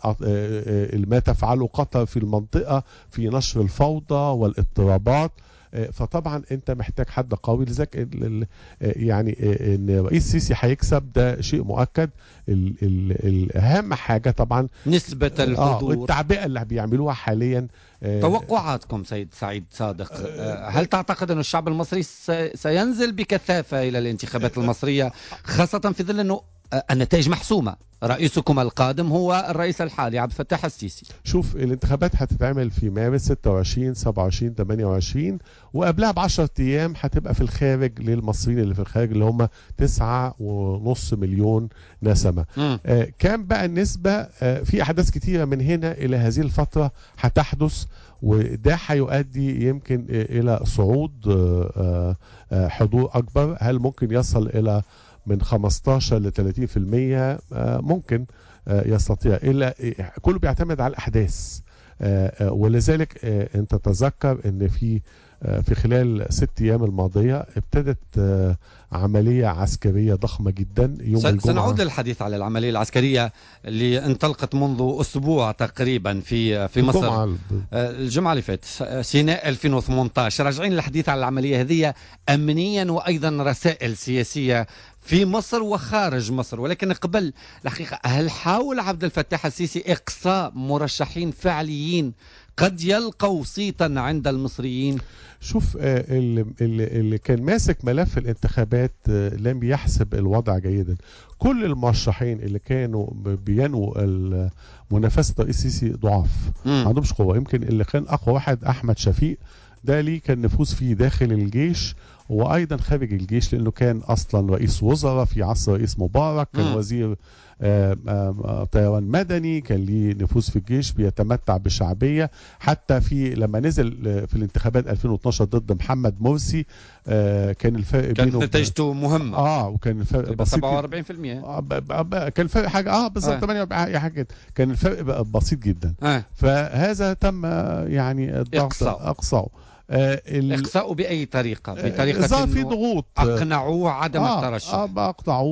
ما تفعله قطر في المنطقه في نشر الفوضى والاضطرابات. فطبعا انت محتاج حد قوي. لذلك يعني ان رئيس السيسي هيكسب ده شيء مؤكد. ال ال الاهم حاجه طبعا نسبه الحضور آه والتعبئه اللي بيعملوها حاليا. توقعاتكم سيد سعيد صادق، هل تعتقد أن الشعب المصري سينزل بكثافه الى الانتخابات المصريه، خاصه في ظل انه النتائج محسومه؟ رئيسكم القادم هو الرئيس الحالي عبد الفتاح السيسي. شوف، الانتخابات هتتعمل في مارس ستة وعشرين سبعة وعشرين ثمانية وعشرين، وقبلها بعشرة ايام هتبقى في الخارج للمصريين اللي في الخارج اللي هم تسعة ونص مليون نسمة. آه كان بقى النسبة آه في احداث كتيرة من هنا الى هذه الفترة هتحدث، وده هيؤدي يمكن آه الى صعود آه آه حضور اكبر. هل ممكن يصل الى من خمستاشر ل ثلاثين بالمئة؟ ممكن يستطيع، إلا كله بيعتمد على الأحداث. ولذلك أنت تتذكر أن في في خلال ست أيام الماضية ابتدت عملية عسكرية ضخمة جدا يوم الجمعة. سنعود للحديث على العملية العسكرية اللي انطلقت منذ أسبوع تقريبا في في مصر، الجمعة, الجمعة اللي فاتت، سيناء ألفين وثمانية عشر. راجعين للحديث على العملية هذه أمنيا وأيضا رسائل سياسية في مصر وخارج مصر. ولكن قبل الحقيقة، هل حاول عبد الفتاح السيسي إقصاء مرشحين فعليين قد يلقوا صيتا عند المصريين؟ شوف، اللي, اللي كان ماسك ملف الانتخابات لم يحسب الوضع جيدا. كل المرشحين اللي كانوا بينوا منافسة الرئيس السيسي ضعاف، ما عندهمش قوة. يمكن اللي كان أقوى واحد أحمد شفيق، ده ليه كان نفوذ فيه داخل الجيش وايضا خارج الجيش، لانه كان اصلا رئيس وزراء في عصر رئيس مبارك، كان م. وزير آآ آآ طيران مدني، كان ليه نفوذ في الجيش، بيتمتع بشعبيه. حتى في لما نزل في الانتخابات ألفين واثناشر ضد محمد مرسي كان الفرق كان بينه نتيجته مهمه اه وكان الفرق بسيط، سبعة وأربعين بالمئة آه كان الفرق حاجه اه بالظبط ثمانية وأربعين حاجه، كان الفرق بسيط جدا. آه. فهذا تم يعني الضغط اقصاه. آه اقصاء باي طريقه؟ بطريقه صار في ضغوط، اقنعوه عدم آه الترشح. اه اقنعوه،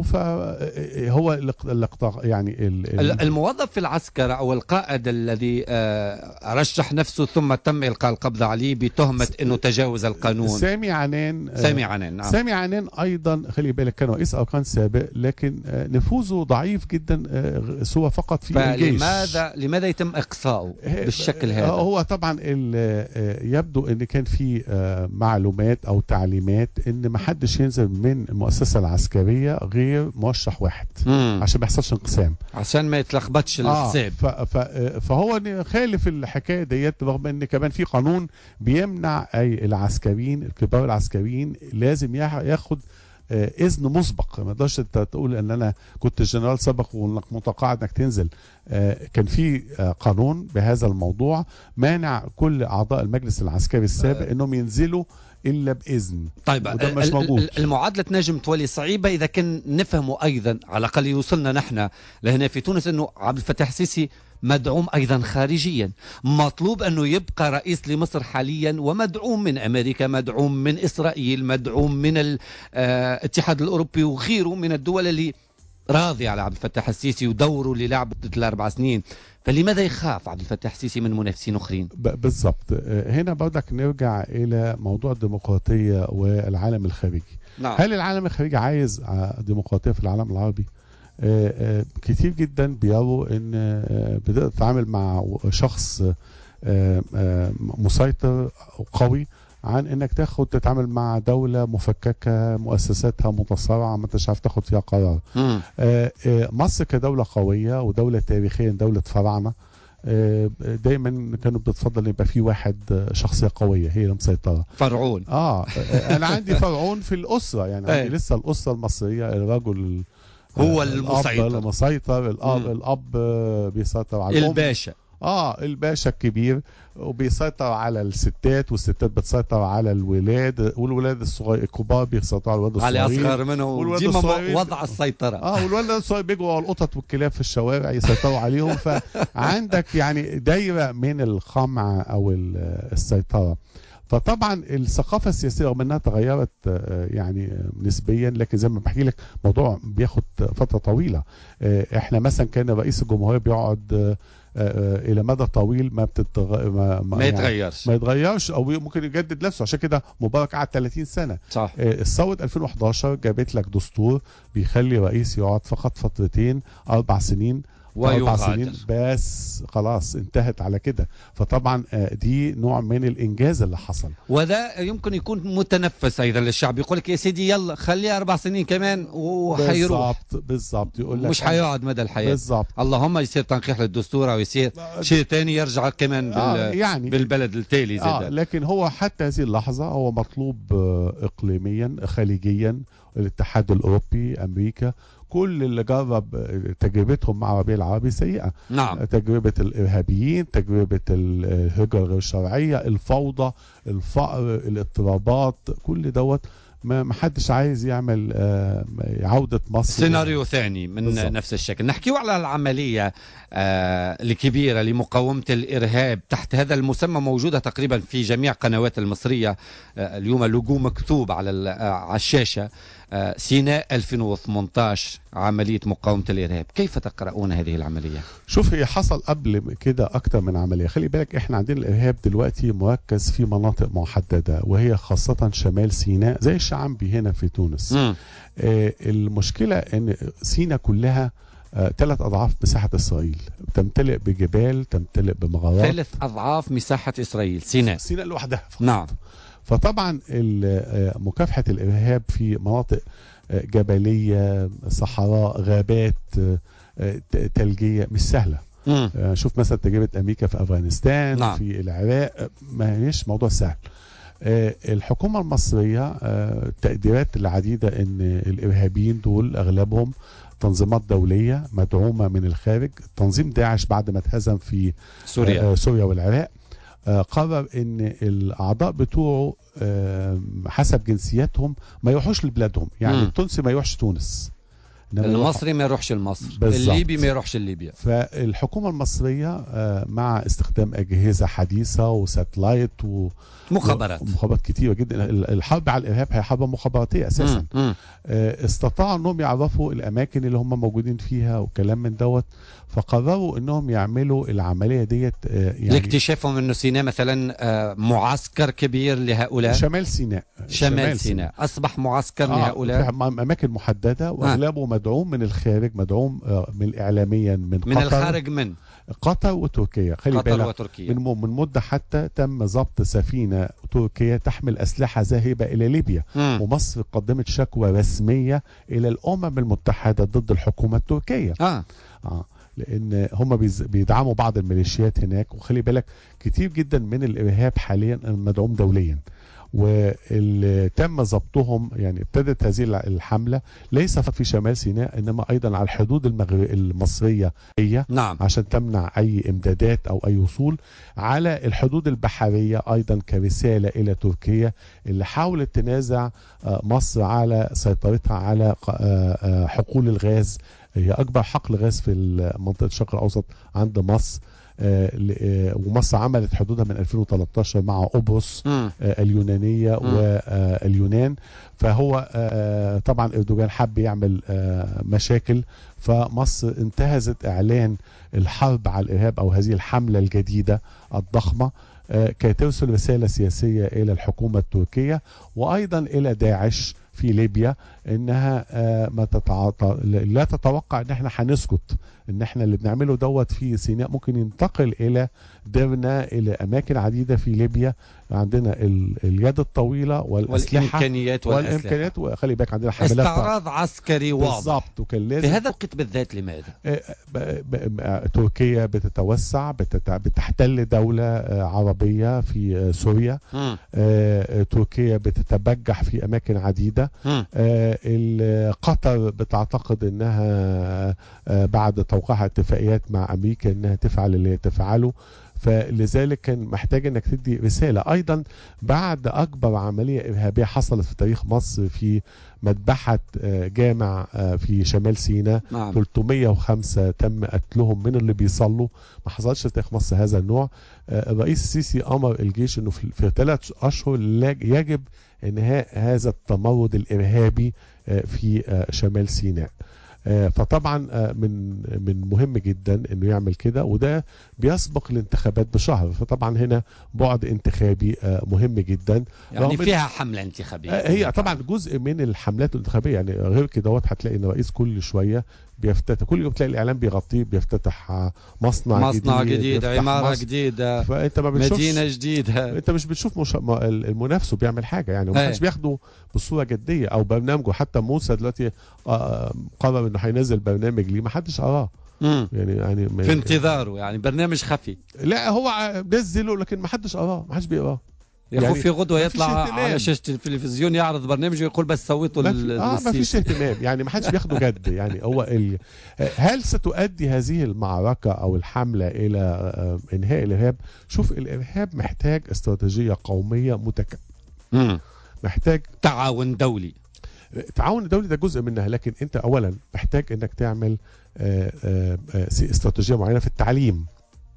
فهو الاقتراع يعني ال الموظف في العسكر او القائد الذي آه رشح نفسه ثم تم القاء القبض عليه بتهمه انه تجاوز القانون، سامي عنان. سامي عنان نعم. سامي عنان ايضا خلي بالك كان رئيس اركان سابق، لكن آه نفوذه ضعيف جدا، آه سوى فقط في الجيش. فلماذا لماذا يتم اقصاؤه بالشكل هذا؟ هو طبعا يبدو ان كان كان في آه معلومات او تعليمات ان ما حدش ينزل من المؤسسه العسكريه غير موشح واحد مم. عشان ما يحصلش انقسام، عشان ما يتلخبطش الحساب. آه ف ف فهو خالف الحكايه ديت، رغم ان كمان في قانون بيمنع اي العسكريين الكبار العسكريين لازم ياخد آه اذن مسبق. ما تقدرش انت تقول ان انا كنت جنرال سبق وانك متقاعد انك تنزل. آه كان في آه قانون بهذا الموضوع مانع كل اعضاء المجلس العسكري السابق انهم ينزلوا الا باذن. طيب وده مش موجود. المعادله نجم تولي صعيبه اذا كان نفهموا ايضا، على الاقل يوصلنا نحن لهنا في تونس، انه عبد الفتاح السيسي مدعوم ايضا خارجيا، مطلوب انه يبقى رئيس لمصر حاليا، ومدعوم من امريكا، مدعوم من اسرائيل، مدعوم من الاتحاد الاوروبي وغيره من الدول اللي راضي على عبد الفتاح السيسي ودوره اللي لعبه الاربع سنين. فلماذا يخاف عبد الفتاح السيسي من منافسين اخرين؟ بالضبط. هنا بدك نرجع الى موضوع الديمقراطيه والعالم الخارجي. نعم. هل العالم الخارجي عايز ديمقراطيه في العالم العربي؟ آآ آآ كتير جدا بيروا ان بتقدر تتعامل مع شخص آآ آآ مسيطر وقوي عن انك تاخد تتعامل مع دولة مفككة مؤسساتها متصارعة ما انتش عارف تاخد فيها قرار. مصر كدولة قوية ودولة تاريخيا دولة فراعنة، دايما كانوا بتفضل يبقى في واحد شخصية قوية هي المسيطرة. فرعون. اه انا عندي فرعون في الأسرة، يعني عندي لسه الأسرة المصرية الرجل هو المسيطر المسيطر الاب الاب بيسيطر على الام، الباشا اه الباشا الكبير، وبيسيطر على الستات، والستات بتسيطر على الولاد، والولاد الصغير الكبار بيسيطروا على الولاد الصغيرين على اصغر منهم، ديما وضع السيطره. اه والولد الصغير بيجوا على القطط والكلاب في الشوارع يسيطروا عليهم. فعندك يعني دايره من الخمع او السيطره. فطبعا الثقافه السياسيه رغم انها تغيرت يعني نسبيا، لكن زي ما بحكي لك موضوع بياخد فتره طويله. احنا مثلا كان رئيس الجمهوريه بيقعد الى مدى طويل ما بتتغ... ما, ما, ما يتغيرش يعني ما يتغيرش او ممكن يجدد نفسه. عشان كده مبارك قعد ثلاثين سنه. صح. الثوره ألفين وأحد عشر جابت لك دستور بيخلي رئيس يقعد فقط فترتين، اربع سنين واربع سنين بس، خلاص انتهت على كده. فطبعا دي نوع من الانجاز اللي حصل، وده يمكن يكون متنفس ايضا للشعب. يقول لك يا سيدي يلا خليه اربع سنين كمان وحيروح. بالظبط بالظبط. يقول لك مش حيقعد مدى الحياه. بالظبط. اللهم يصير تنقيح للدستور او يصير شيء ثاني يرجع كمان بال... آه يعني بالبلد التالي زي آه لكن هو حتى هذه اللحظه هو مطلوب اقليميا خليجيا، الاتحاد الاوروبي، امريكا، كل اللي جرب تجربتهم مع ربيع العربي سيئة. نعم. تجربة الإرهابيين، تجربة الهجرة غير الشرعية، الفوضى، الفقر، الاضطرابات، كل دوت ما حدش عايز يعمل عودة مصر سيناريو يعني ثاني من بالزبط. نفس الشكل. نحكيو على العملية آه الكبيرة لمقاومة الإرهاب تحت هذا المسمى، موجودة تقريبا في جميع قنوات المصرية. آه اليوم اللوجو مكتوب على على الشاشة، آه سيناء ألفين وثمانية عشر عملية مقاومة الإرهاب. كيف تقرؤون هذه العملية؟ شوف، هي حصل قبل كده أكتر من عملية. خلي بالك إحنا عندنا الإرهاب دلوقتي مركز في مناطق محددة، وهي خاصة شمال سيناء زي الشعبي هنا في تونس. م. آه المشكلة إن سيناء كلها ثلاث آه أضعاف مساحة إسرائيل، تمتلئ بجبال، تمتلئ بمغارات. ثلاث أضعاف مساحة إسرائيل سيناء سيناء لوحدها فقط. نعم. فطبعا مكافحة الإرهاب في مناطق جبلية، صحراء، غابات، ثلجية مش سهلة. م. شوف مثلا تجربة أمريكا في أفغانستان. نعم. في العراق ما هيش موضوع سهل. الحكومة المصرية التقديرات العديدة ان الإرهابيين دول أغلبهم تنظيمات دولية مدعومة من الخارج. تنظيم داعش بعد ما اتهزم في سوريا, سوريا والعراق قرر ان الاعضاء بتوعه حسب جنسياتهم ما يروحوش لبلادهم. يعني التونسي ما يروحش تونس، المصري ما يروحش لمصر، الليبي ما يروحش لليبيا. فالحكومة المصرية مع استخدام أجهزة حديثة وساتلايت و مخابرات مخابرات كتيرة جدا. الحرب على الإرهاب هي حرب مخابراتية أساسا. م- م. استطاعوا أنهم يعرفوا الأماكن اللي هم موجودين فيها وكلام من دوت. فقرروا أنهم يعملوا العملية ديت يعني لاكتشافهم أنه سيناء مثلا معسكر كبير لهؤلاء. شمال سيناء شمال, شمال سيناء أصبح معسكر آه لهؤلاء في أماكن محددة، وأغلبه آه. مدعوم من الخارج، مدعوم من إعلاميا من, من قطر، الخارج من قطر وتركيا. خلي قطر بالك وتركيا. من من مده حتى تم ضبط سفينه تركيه تحمل اسلحه ذاهبه الى ليبيا، مم. ومصر قدمت شكوى رسميه الى الامم المتحده ضد الحكومه التركيه. اه اه لان هم بيدعموا بعض الميليشيات هناك، وخلي بالك كتير جدا من الارهاب حاليا مدعوم دوليا، واللي تم ضبطهم يعني ابتدت هذه الحمله ليس فقط في شمال سيناء انما ايضا على الحدود المغرب المصريه هي نعم. عشان تمنع اي امدادات او اي وصول على الحدود البحريه ايضا كرساله الى تركيا اللي حاولت تنازع مصر على سيطرتها على حقول الغاز. هي اكبر حقل غاز في منطقه الشرق الاوسط عند مصر، آه ومصر عملت حدودها من ألفين وثلاثة عشر مع قبرص آه اليونانيه واليونان. فهو آه طبعا اردوغان حب يعمل آه مشاكل، فمصر انتهزت اعلان الحرب على الارهاب او هذه الحمله الجديده الضخمه آه كي ترسل رساله سياسيه الى الحكومه التركيه وايضا الى داعش في ليبيا انها آه ما تتعاطى لا تتوقع ان احنا هنسكت، ان احنا اللي بنعمله دوت في سيناء ممكن ينتقل الى درنا الى اماكن عديده في ليبيا. عندنا ال... اليد الطويله والاسلحه والامكانيات والامكانيات وخلي بالك عندنا حملات استعراض عسكري واضح بالضبط. وكان لازم في هذا الوقت بالذات. لماذا؟ ب... ب... ب... تركيا بتتوسع بتت... بتحتل دوله عربيه في سوريا. آه... تركيا بتتبجح في اماكن عديده. آه... قطر بتعتقد انها آه... بعد توقيع اتفاقيات مع امريكا انها تفعل اللي تفعله، فلذلك كان محتاج انك تدي رساله. ايضا بعد اكبر عمليه ارهابيه حصلت في تاريخ مصر في مذبحه جامع في شمال سيناء، نعم. ثلاثمئة وخمسة تم قتلهم من اللي بيصلوا، ما حصلش في تاريخ مصر هذا النوع. الرئيس السيسي امر الجيش انه في ثلاث اشهر يجب انهاء هذا التمرد الارهابي في شمال سيناء. فطبعا من من مهم جدا انه يعمل كده، وده بيسبق الانتخابات بشهر، فطبعا هنا بعد انتخابي مهم جدا. يعني فيها حمله انتخابيه. هي طبعا جزء من الحملات الانتخابيه، يعني غير كده هتلاقي ان الرئيس كل شويه بيفتتح، كل يوم تلاقي الاعلام بيغطيه، بيفتتح مصنع, مصنع جديد, جديد عماره مصر. جديده، فانت ما بتشوفش مدينه جديده، انت مش بتشوف مش... المنافسه بيعمل حاجه يعني، وما حدش بياخده بصوره جديه او برنامجه. حتى موسى دلوقتي قرر انه هينزل برنامج ليه ما حدش قراه يعني يعني في انتظاره، يعني برنامج خفي. لا هو نزله لكن ما حدش قراه، ما حدش بيقراه. يا اخو يعني في غدوه يطلع على شاشه التلفزيون يعرض برنامج ويقول بس سويته لل اه ما فيش اهتمام يعني، ما حدش بياخده جد يعني. هو ال... هل ستؤدي هذه المعركه او الحمله الى انهاء الارهاب؟ شوف الارهاب محتاج استراتيجيه قوميه متكامله، محتاج تعاون دولي. التعاون الدولي ده جزء منها، لكن انت اولا محتاج انك تعمل آآ آآ استراتيجيه معينه في التعليم.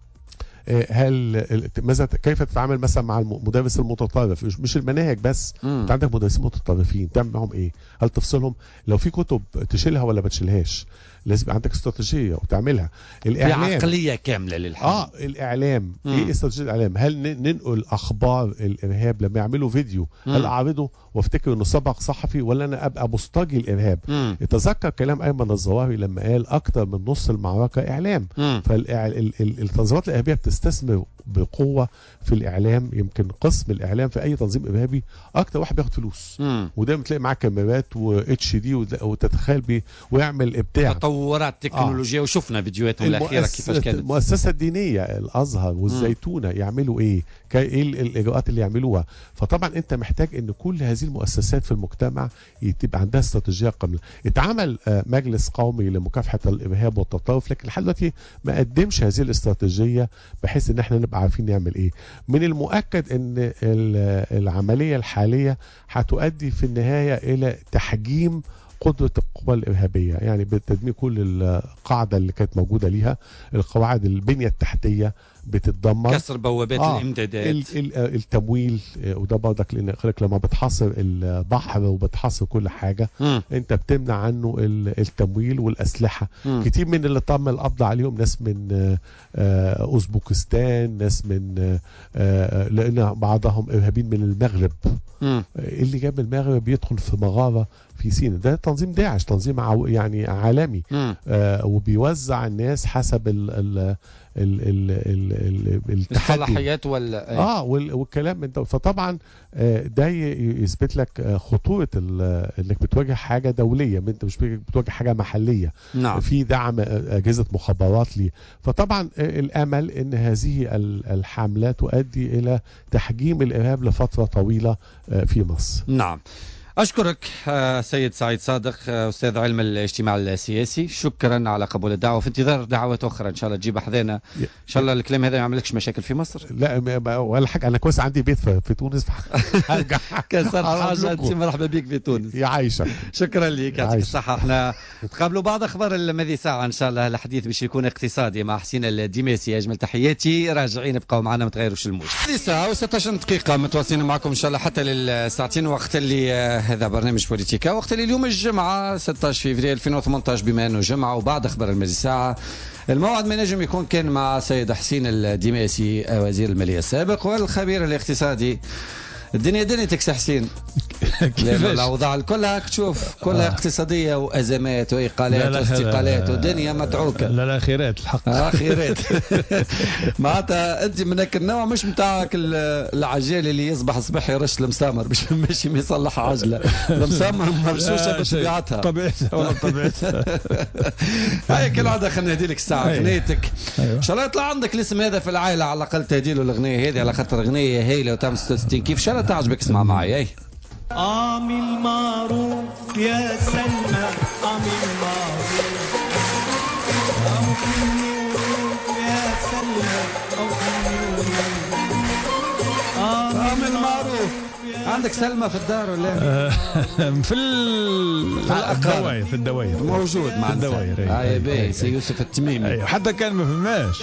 هل ماذا كيف تتعامل مثلا مع المدرس المتطرف؟ مش, مش المناهج بس، مم. انت عندك مدرسين متطرفين تعمل معهم ايه؟ هل تفصلهم؟ لو في كتب تشيلها ولا ما تشيلهاش؟ لازم يبقى عندك استراتيجيه وتعملها. الاعلام في عقليه كامله للحل. اه الاعلام مم. ايه استراتيجيه الاعلام؟ هل ننقل اخبار الارهاب لما يعملوا فيديو مم. هل اعرضه وافتكر انه سبق صحفي ولا انا ابقى مستجي الارهاب؟ مم. اتذكر كلام ايمن الظواهري لما قال اكتر من نص المعركه اعلام. فالتنظيمات الارهابيه بتستثمر بقوه في الاعلام. يمكن قسم الاعلام في اي تنظيم ارهابي اكتر واحد بياخد فلوس، ودايما تلاقي معاه كاميرات واتش دي وتتخيل بيه ويعمل ابداع، تطورات تكنولوجيا. آه. وشفنا فيديوهاتهم الاخيره كيفاش كانت. المؤسسه الدينيه الازهر والزيتونه مم. يعملوا ايه؟ ايه الاجراءات اللي يعملوها؟ فطبعا انت محتاج ان كل هذه المؤسسات في المجتمع تبقى عندها استراتيجيه كامله. اتعمل مجلس قومي لمكافحه الارهاب والتطرف، لكن لحد دلوقتي ما قدمش هذه الاستراتيجيه بحيث ان احنا نبقى عارفين نعمل ايه. من المؤكد ان العمليه الحاليه هتؤدي في النهايه الى تحجيم قدرة القوى الإرهابية، يعني بتدمير كل القاعدة اللي كانت موجودة ليها، القواعد البنية التحتية بتتدمر، كسر بوابات آه الامدادات، ال ال التمويل. وده برضك لان لما بتحاصر البحر وبتحاصر كل حاجه م. انت بتمنع عنه التمويل والاسلحه. م. كتير من اللي تم القبض عليهم ناس من اوزبكستان، ناس من لان بعضهم ارهابيين من المغرب. م. اللي جاب المغرب يدخل في مغاره في سيناء، ده تنظيم داعش، تنظيم عو يعني عالمي، آه وبيوزع الناس حسب ال ال ال ال ال ال الصلاحيات ولا ايه؟ اه والكلام من ده. فطبعا ده يثبت لك خطوره انك بتواجه حاجه دوليه، انت مش بتواجه حاجه محليه. نعم. في دعم اجهزه مخابرات لي. فطبعا الامل ان هذه الحمله تؤدي الى تحجيم الارهاب لفتره طويله في مصر. نعم. أشكرك سيد سعيد صادق، أستاذ علم الاجتماع السياسي، شكرا على قبول الدعوة. في انتظار دعوات أخرى إن شاء الله تجيب حذانا إن شاء الله. الكلام هذا ما يعملكش مشاكل في مصر؟ لا ولا حاجة، أنا كويس عندي بيت في, في تونس. كسر حاجة، أنت مرحبا بك في تونس يا عايشة. شكرا لك، يعطيك الصحة. احنا نتقابلوا بعد أخبار المذي ساعة إن شاء الله. الحديث باش يكون اقتصادي مع حسين الدماسي. أجمل تحياتي، راجعين بقوا معنا ما تغيروش الموج. هذه ساعة وستة عشر دقيقة متواصلين معكم إن شاء الله حتى للساعتين، وقت اللي هذا برنامج بوليتيكا، وقت اللي اليوم الجمعة ستة عشر فبراير ألفين وثمانية عشر بما أنه جمعة وبعد أخبار المذي ساعة. الموعد ما نجم يكون كان مع سيد حسين الدماسي وزير المالية السابق والخبير الاقتصادي. الدنيا دنيا تكسي حسين. الأوضاع كلها تشوف كلها آه. اقتصادية وأزمات وإقالات واستقالات ودنيا متعوكة. لا لا خيرات الحق. آه خيرات. معناتها أنت منك النوع مش متاعك العجال اللي يصبح صباح يرش المسامر باش ماشي ما يصلح عجلة. المسامر مرشوشة بطبيعتها. طبيعتها والله طبيعتها. هاي كالعادة خلينا نهدي لك الساعة غنيتك. إن شاء الله يطلع عندك الاسم هذا في العائلة على الأقل تهدي له الأغنية هذه، على خاطر أغنية هايلة وتعمل ستة وستين كيف. إن شاء الله تعجبك، اسمع معي. أي عامل معروف يا سلمى، عامل معروف أو خلني وروف يا سلمى، أو خلني وروف. عامل معروف. عندك سلمى في الدار ولا في الدواير؟ في الدواير موجود مع الدواير. اي باهي سي يوسف التميمي. حتى كان ما فماش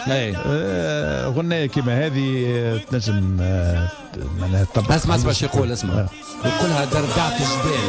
غنية كيما هذه تنجم معناها طبعا. اسمع اسمع شو يقول، اسمع يقولها دردعت جبال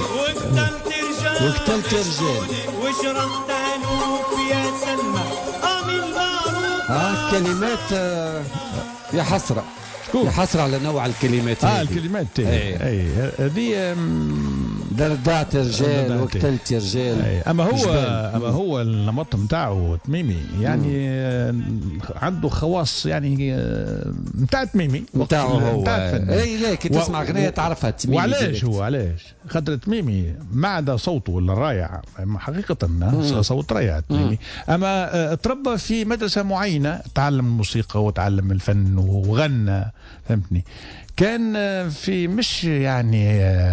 وقتلت رجال وشربت ألوف يا سلمى، عامل معروف. اه كلمات يا حسرة، يا حسرة على نوع الكلمات. اه الكلمات اي هذه دردعت رجال وقتلت رجال. اما هو جبال. اما هو النمط نتاعو تميمي يعني مم. عنده خواص يعني نتاع تميمي نتاعو هو. اي لا كي تسمع اغنيه تعرفها تميمي. وعلاش هو علاش خاطر تميمي ما عدا صوته ولا رائع حقيقه مم. صوت رائع تميمي. اما تربى في مدرسه معينه، تعلم الموسيقى وتعلم الفن وغنى، فهمتني. كان في مش يعني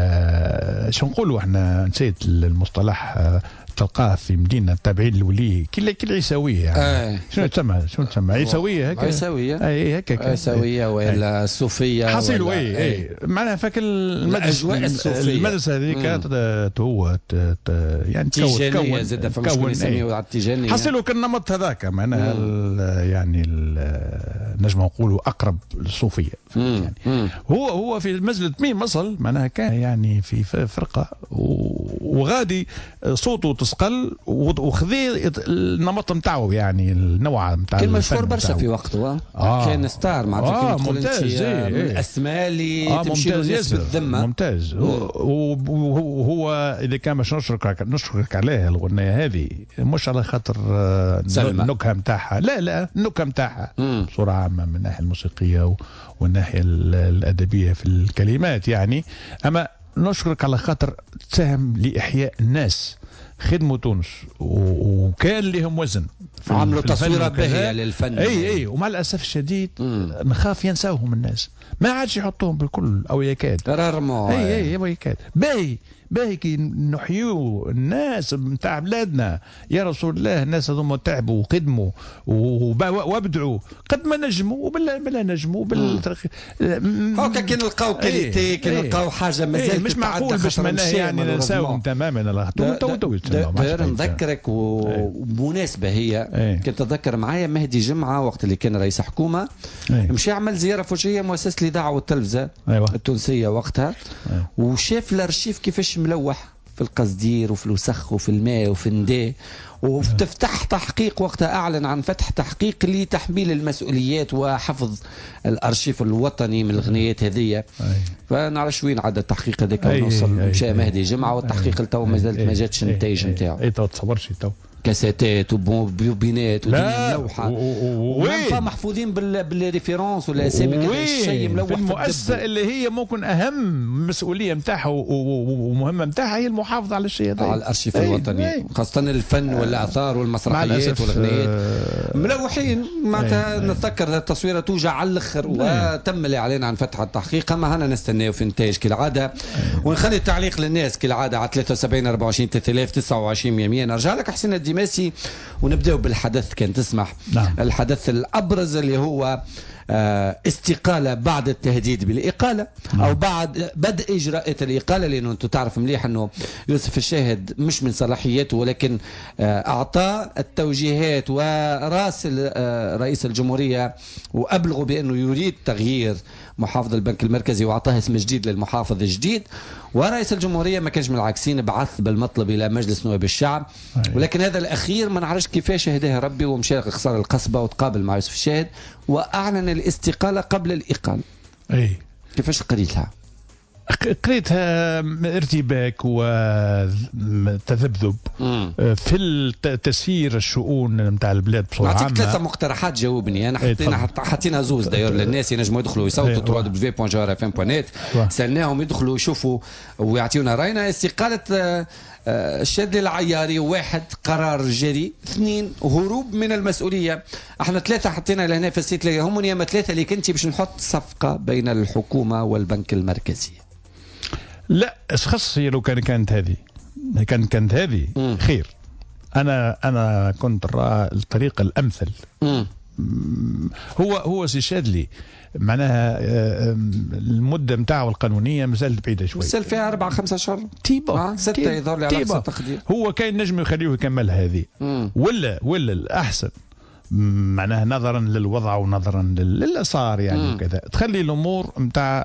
شو نقولوا احنا، نسيت المصطلح، تلقاه في مدينه تابعين لوليه كل كل عيساويه يعني. آه. شنو تسمى شنو تسمى عيساويه هكا. عيساويه اي هكا عيساويه ولا صوفيه حصيلوا. اي اي معناها فاك الاجواء الصوفيه. المدرسه هذيك هو يعني تيجانيه زاد فما شكون يسميوها التيجانيه. حصلوا كالنمط هذاك معناها يعني نجم نقولوا اقرب للصوفيه يعني. مم. هو هو في مسجد تميم وصل معناها كان يعني في فرقه وغادي صوته تسقل وخذي النمط نتاعو يعني النوع نتاع. كان مشهور برشا في وقته. آه. كان ستار معناتها آه ممتاز. إيه. من الاسماء اللي آه تمشي له الناس بالذمه. ممتاز. وهو اذا كان باش نشكرك نشكرك عليه الغنية هذه مش على خاطر النكهه نتاعها، لا لا النكهه نتاعها بصوره عامه من الناحيه الموسيقيه والناحيه الادبيه في الكلمات يعني. اما نشكرك على خاطر تساهم لإحياء الناس، خدموا تونس وكان لهم وزن، عملوا تصويره باهيه للفن. اي اي ومع الاسف الشديد مم. نخاف ينساوهم الناس، ما عادش يحطوهم بالكل او يكاد. رارمو. اي اي او يكاد. باهي باهي كي نحيوا الناس نتاع بلادنا يا رسول الله. الناس هذوما تعبوا وخدموا وابدعوا قد ما نجموا وبلا بلا نجموا بال هاكا كي نلقاو كاليتي كي نلقاو حاجه مازال مش معقول باش معناها يعني ننساوهم تماما. داير نذكرك ومناسبه هي كنت تذكر معايا مهدي جمعه وقت اللي كان رئيس حكومه مشى يعمل زياره فوجيه مؤسسه الاذاعه والتلفزه التونسيه وقتها، وشاف الارشيف كيفاش ملوح في في القصدير وفي الوسخ وفي الماء وفي النداء، وتفتح تحقيق وقتها أعلن عن فتح تحقيق لتحميل المسؤوليات وحفظ الأرشيف الوطني من الغنيات هذه. فنعرف وين عاد التحقيق هذاك ونوصل مشى مهدي جمعة، والتحقيق التو مازالت ما جاتش النتائج نتاعو. اي تو تصورش تو كاساتات وبوبينات ودنيا ملوحة وين محفوظين بالريفيرونس والاسامي كذا الشيء ملوح في المؤسسة اللي هي ممكن أهم مسؤولية متاعها ومهمة متاعها هي المحافظة على الشيء هذا، على الأرشيف الوطني، خاصة الفن والآثار والمسرحيات والغنيات ملوحين. معناتها نتذكر التصويرة توجع على الآخر وتم الإعلان عن فتح التحقيق، أما هنا نستناو في نتائج كالعادة، ونخلي التعليق للناس كالعادة على ثلاثة وسبعين أربعة وعشرين ثلاثة آلاف تسعة وعشرين مية. نرجع لك حسين الدماسي ونبدأ بالحدث كان تسمح. نعم. الحدث الأبرز اللي هو استقالة بعد التهديد بالإقالة. نعم. أو بعد بدء إجراءات الإقالة، لأنه أنتم تعرف مليح أنه يوسف الشاهد مش من صلاحياته، ولكن أعطى التوجيهات وراسل رئيس الجمهورية وأبلغوا بأنه يريد تغيير محافظ البنك المركزي وأعطاه اسم جديد للمحافظ الجديد، ورئيس الجمهورية ما كانش من العكسين، بعث بالمطلب إلى مجلس نواب الشعب. ولكن هذا الأخير ما نعرفش كيفاش هداه ربي، ومشى خسر القصبة وتقابل مع يوسف الشاهد وأعلن الاستقالة قبل الإقالة. أي كيفاش قريتها؟ قريتها ارتباك وتذبذب في تسيير الشؤون نتاع البلاد بصورة عامة. نعطيك ثلاثة مقترحات جاوبني. أنا حطينا حطينا زوز داير للناس ينجموا يدخلوا يصوتوا دبليو دبليو دبليو دوت جوهر اف ام دوت نت، سألناهم يدخلوا يشوفوا ويعطيونا رأينا. استقالة الشاذلي العياري، واحد قرار جري، اثنين هروب من المسؤولية. احنا ثلاثة حطينا لهنا في السيت، هم ياما ثلاثة اللي كنت باش نحط صفقة بين الحكومة والبنك المركزي. لا اشخص لو كان كانت هذه كان كانت هذه خير. انا انا كنت رأى الطريقة الامثل. م. هو هو سي شاذلي معناها المدة متاعه القانونية مازالت بعيدة شوي، مازال فيها أربعة خمسة شهور تيبا آه ستة يظهر لي على التقدير. هو كاين نجم يخليه يكمل هذه، ولا ولا الأحسن معناها نظرا للوضع ونظرا للي صار يعني وكذا، تخلي الامور نتاع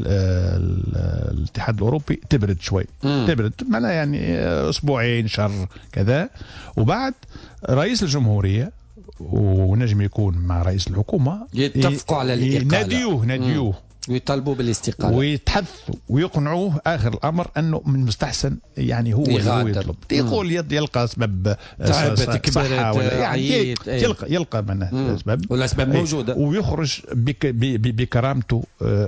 الاتحاد الاوروبي تبرد شوي. مم. تبرد معناها يعني اسبوعين شهر كذا، وبعد رئيس الجمهوريه ونجم يكون مع رئيس الحكومه يتفقوا على الإقالة، ناديوه ناديوه ويطالبوا بالاستقالة ويتحدثوا ويقنعوه آخر الأمر أنه من المستحسن يعني هو اللي هو يطلب، يقول يلقى أسباب صحة ولا يعني يلقى يلقى منه أسباب والأسباب موجودة، ويخرج بكرامته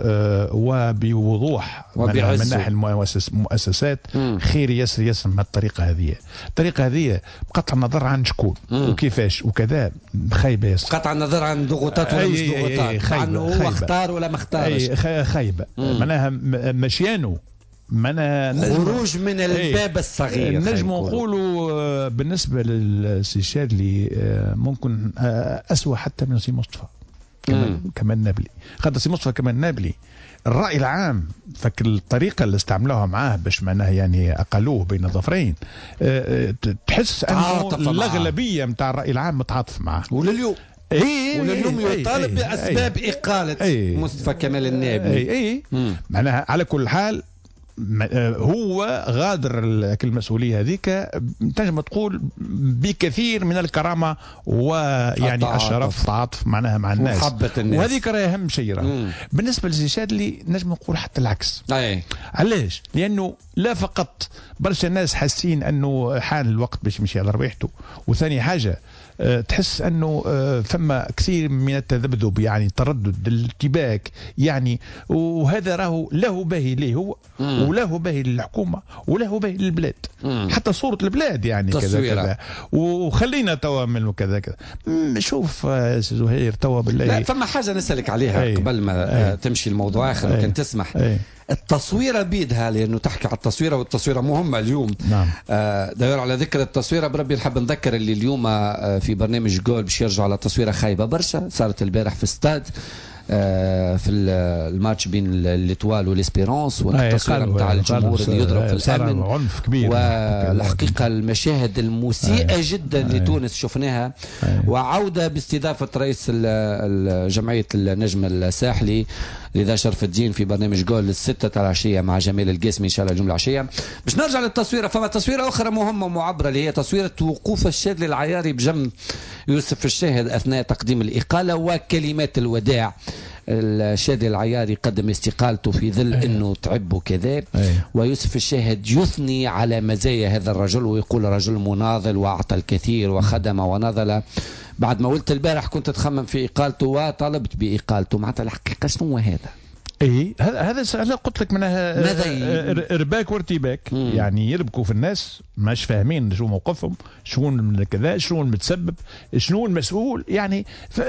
وبوضوح من ناحية المؤسسات. خير يسر يسر من الطريقة هذه. الطريقة هذه بقطع النظر عن شكون وكيفاش وكذا خايبة يسر، بقطع النظر عن ضغوطات ولا مش ضغوطات، عنه هو اختار ولا ما اختارش، خايبة معناها مشيانه معناها خروج من الباب الصغير. نجم نقولوا بالنسبة للسي شاذلي ممكن أسوأ حتى من سي مصطفى كمان كمان نابلي. خاطر سي مصطفى كمان نابلي الرأي العام فك الطريقة اللي استعملوها معاه باش معناها يعني أقلوه بين الظفرين، تحس أنه الأغلبية متاع الرأي العام متعاطف معاه. ولليوم اي ولليوم يطالب باسباب أي اقاله أي مصطفى كمال النابلي. اي اي معناها على كل حال هو غادر المسؤوليه هذيك تنجم تقول بكثير من الكرامه ويعني الشرف تعاطف معناها مع الناس وهذيك راهي اهم شيء. بالنسبه لسي شاذلي نجم نقول حتى العكس. أي. علاش؟ لانه لا فقط برشا الناس حاسين انه حان الوقت باش يمشي على ربيحته، وثاني حاجه تحس أنه ثم كثير من التذبذب يعني تردد الارتباك يعني، وهذا راهو له باهي ليه هو وله باهي للحكومة وله باهي للبلاد، حتى صورة البلاد يعني كذا كذا. وخلينا توا من كذا كذا. شوف زهير توا بالله لا فما حاجة نسألك عليها أي. قبل ما أي. تمشي الموضوع آخر كان تسمح أي. التصويرة بيدها، لأنه تحكي على التصويرة والتصويرة مهمة اليوم. نعم. آه داير على ذكر التصويرة بربي نحب نذكر اللي اليوم آه في برنامج جول باش يرجعوا على تصويرة خايبة برشا صارت البارح في استاد آه في الماتش بين الاتوال والاسبيرونس، والتصوير نتاع الجمهور اللي يضرب في الامن عنف كبير. والحقيقه المشاهد المسيئه أي. جدا أي. لتونس شفناها. أي. وعوده باستضافه رئيس جمعيه النجم الساحلي رضا شرف الدين في برنامج جول الستة العشيه مع جمال القاسمي ان شاء الله الجمله العشيه. باش نرجع للتصويره، فما تصويره اخرى مهمه ومعبره اللي هي تصويره وقوف الشاذلي العياري بجنب يوسف الشاهد اثناء تقديم الاقاله وكلمات الوداع. الشاذلي العياري قدم استقالته في ظل أيه. انه تعب وكذا، أيه. ويوسف الشاهد يثني على مزايا هذا الرجل ويقول رجل مناضل واعطى الكثير وخدم ونضل. بعد ما قلت البارح كنت اتخمم في اقالته وطلبت باقالته، معناتها الحقيقه شنو هذا؟ اي هذا هذا انا قلت لك منها ارباك وارتباك. مم. يعني يربكوا في الناس مش فاهمين شو موقفهم، شنو كذا، شنو المتسبب، شنو المسؤول. يعني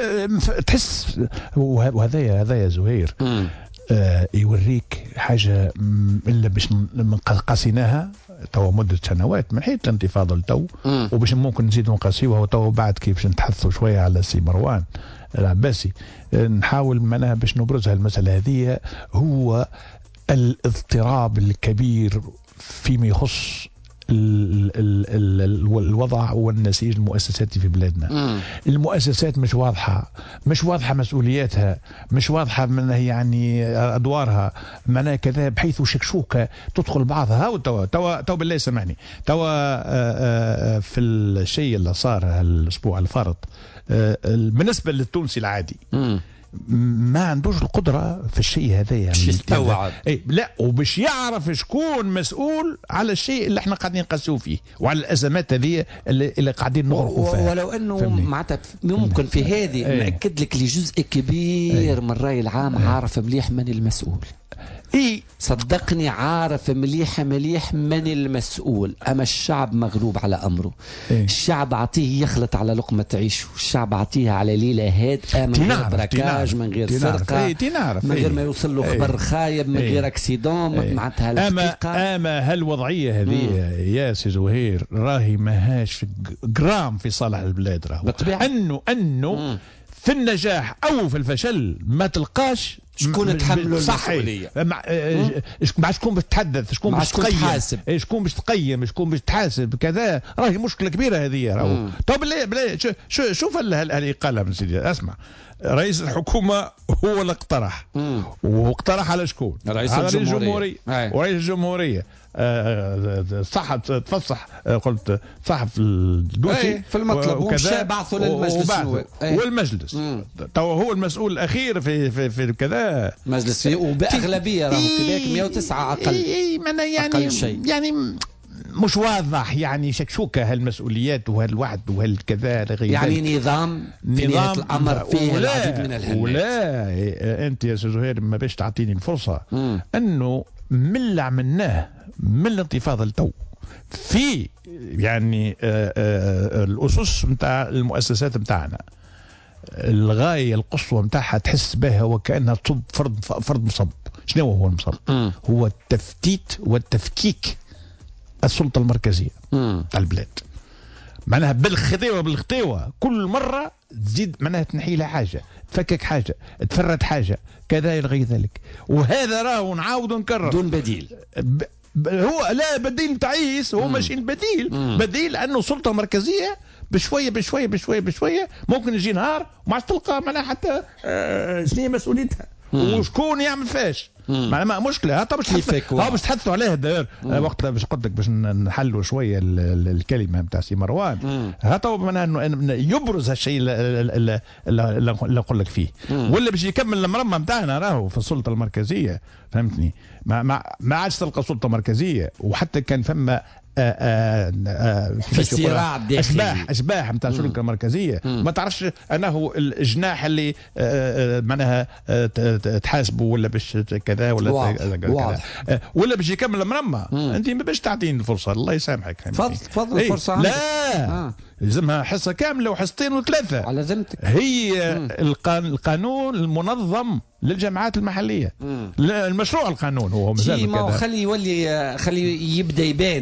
تحس وهذايا هذايا زهير آه يوريك حاجه الا باش قاسيناها تو مده سنوات من حيث الانتفاضه لتو، وباش ممكن نزيدوا نقاسيوها وتو بعد كيف نتحدثوا شويه على سي مروان العباسي. نحاول منها باش نبرزها المسألة هذه، هو الاضطراب الكبير فيما يخص ال ال ال الوضع والنسيج المؤسساتي في بلادنا. مم. المؤسسات مش واضحة، مش واضحة مسؤولياتها، مش واضحة منها يعني أدوارها، منها كذا بحيث شكشوكة تدخل بعضها. وتوا توا توا بالله سمعني، توا في الشيء اللي صار الأسبوع الفارط بالنسبة للتونسي العادي مم. ما عندوش القدرة في الشيء هذا، يعني يستوعب اي لا، وباش يعرف شكون مسؤول على الشيء اللي احنا قاعدين نقاسيو فيه وعلى الازمات هذه اللي, اللي قاعدين نغرقوا فيها. ولو انه معناتها ممكن في هذه ناكد لك لجزء كبير أي. من الراي العام أي. عارف مليح من المسؤول. اي صدقني عارف مليح مليح من المسؤول، اما الشعب مغلوب على امره. إيه؟ الشعب عطيه يخلط على لقمه تعيشه، الشعب عطيه على ليله هادئه من غير بركاج، من غير سرقه، إيه؟ من غير ما يوصل له خبر إيه؟ خايب، من إيه؟ غير اكسيدون. إيه؟ معناتها الحقيقه اما اما هالوضعيه هذه يا سي زهير راهي ماهاش في جرام في صالح البلاد. راهو انه انه مم. في النجاح او في الفشل ما تلقاش شكون تحملوا المسؤوليه، مع شكون باش تحدث، شكون باش تقيم، شكون باش تقيم، شكون باش تحاسب كذا. راهي مشكله كبيره هذه. راهو تو بالله بالله شوف الاقاله من سيدي. اسمع، رئيس الحكومه هو اللي اقترح، واقترح على شكون؟ رئيس على الجمهوريه. ورئيس الجمهوريه صح تفصح، قلت صح في الدوسي في المطلب وكذا، بعثوا للمجلس والمجلس تو هو المسؤول الاخير في في في كذا مجلس فيه وباغلبيه راهو في ذاك مئة وتسعة اقل. اي يعني أقل شيء. يعني مش واضح، يعني شكشوكه هالمسؤوليات وهالوعد وهالكذا غير يعني نظام نظام الامر فيه العديد من الهنات. ولا انت يا سي زهير ما باش تعطيني الفرصه مم. انه من اللي عملناه من الانتفاضه لتو في يعني آآ آآ الاسس نتاع المؤسسات نتاعنا، الغايه القصوى نتاعها تحس بها وكانها تصب فرض فرض مصب. شنو هو المصب؟ مم. هو التفتيت والتفكيك السلطه المركزيه تاع البلاد. معناها بالخطيوه بالخطيوه كل مره تزيد، معناها تنحي لها حاجه، تفكك حاجه، تفرد حاجه كذا الى غير ذلك. وهذا راهو نعاود ونكرر دون بديل. ب... هو لا بديل تعيس، هو ماشي البديل. مم. بديل انه سلطه مركزيه بشويه بشويه بشويه بشويه ممكن يجي نهار وما عادش تلقى معناها حتى آه شنو هي مسؤوليتها وشكون يعمل فاش. معناها مشكله. طب باش باش تحدثوا عليها الدائر وقت باش قلت لك باش نحلوا شويه الكلمه نتاع سي مروان. ها تو معناها انه يبرز هالشيء اللي نقول لك فيه. ولا باش يكمل المرمى نتاعنا راهو في السلطه المركزيه. فهمتني؟ ما ما, ما عادش تلقى سلطه مركزيه، وحتى كان فما آآ آآ في الصراع الداخلي اشباح اشباح نتاع السلطه المركزيه. مم. ما تعرفش انه الجناح اللي معناها تحاسبوا ولا باش كذا ولا واضح. كذا واضح. ولا باش يكمل المرمى. انت ما باش تعطيني الفرصه، الله يسامحك. تفضل تفضل ايه؟ الفرصه عندك. لا آه. لازمها حصه كامله وحصتين وثلاثه على ذمتك. هي القانون المنظم للجماعات المحليه. مم. المشروع القانون هو مازال كذا. خلي يولي خلي يبدا يبان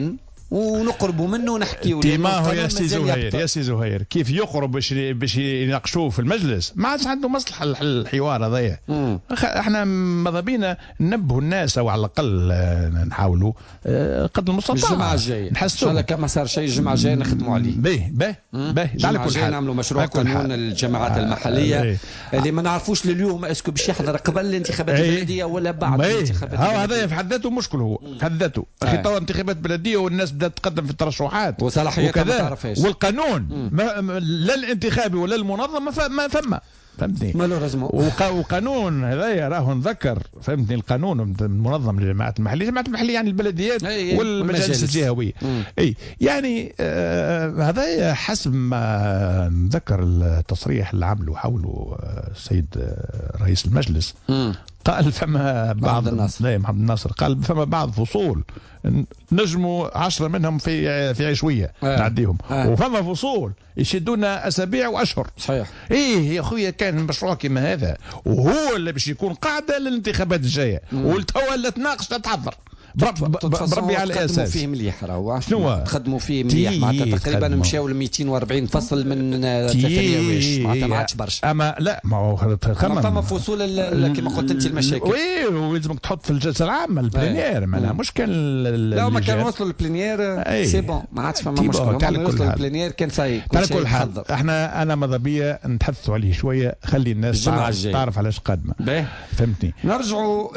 ونقربوا منه ونحكيوا ديما هو يا سي زهير يا سي زهير كيف يقرب باش باش يناقشوه في المجلس ما عادش عنده مصلحه الحوار هذايا. احنا ماذا بينا ننبهوا الناس او على الاقل نحاولوا قد المستطاع الجمعه الجايه نحسوا ان شاء الله ما صار شيء الجمعه الجايه نخدموا عليه. باهي باهي باهي على كل حال نعملوا مشروع قانون الجماعات المحليه اللي ما نعرفوش لليوم اسكو باش يحضر قبل الانتخابات البلديه ولا بعد الانتخابات البلديه. هذا في حد ذاته مشكل هو في حد ذاته اخي تو انتخابات بلديه والناس بدات تقدم في الترشحات وصلاحياتها ما تعرفهاش والقانون ما لا الانتخابي ولا المنظم ما فما فهمتني وقانون هذايا راه نذكر فهمتني القانون المنظم للجماعات المحليه الجماعات المحليه يعني البلديات والمجالس الجهويه اي يعني آه هذا حسب ما نذكر التصريح اللي عمله حوله السيد رئيس المجلس م. قال فما بعض الناس لا محمد الناصر قال فما بعض فصول نجموا عشرة منهم في في عشويه آه. نعديهم آه. وفما فصول يشدونا اسابيع واشهر. صحيح. ايه يا خويا كان مشروع كما هذا وهو اللي باش يكون قاعده للانتخابات الجايه والتوا لا تناقش تتحضر بربي على الاساس تخدموا فيه مليح راهو شنو تخدموا فيه مليح معناتها تقريبا مشاو ل مئتين وأربعين فصل من ثلاثمية واش معناتها ما عادش برشا. اما لا ما هو خمم فما فصول كما قلت انت المشاكل وي ولازمك تحط في الجلسه العامه البلينير معناها مش كان لا ما كان وصلوا للبلينير سي بون ما عادش فما مشكله هم وصلوا للبلينير كان صاي على كل حال احنا انا ماذا بيا نتحدثوا عليه شويه خلي الناس تعرف علاش قادمه فهمتني. نرجعوا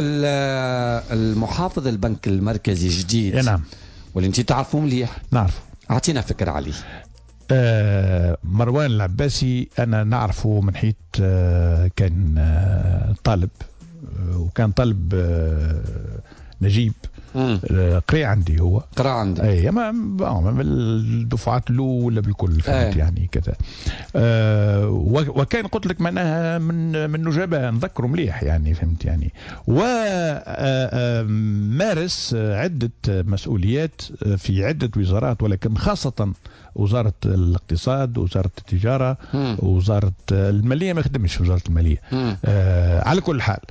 المحافظ البنك المركزي جديد نعم واللي انت تعرفوا مليح. نعرف اعطينا فكره عليه. آه مروان العباسي انا نعرفه من حيث آه كان آه طالب آه وكان طالب آه نجيب آه قري عندي هو قرا عندي اي ما من الدفعات الاولى بالكل فهمت يعني كذا آه وكان قلت لك معناها من من نجباء نذكره مليح يعني فهمت يعني ومارس عده مسؤوليات في عده وزارات ولكن خاصه وزاره الاقتصاد وزاره التجاره مم. وزاره الماليه ما خدمش في وزاره الماليه آه على كل حال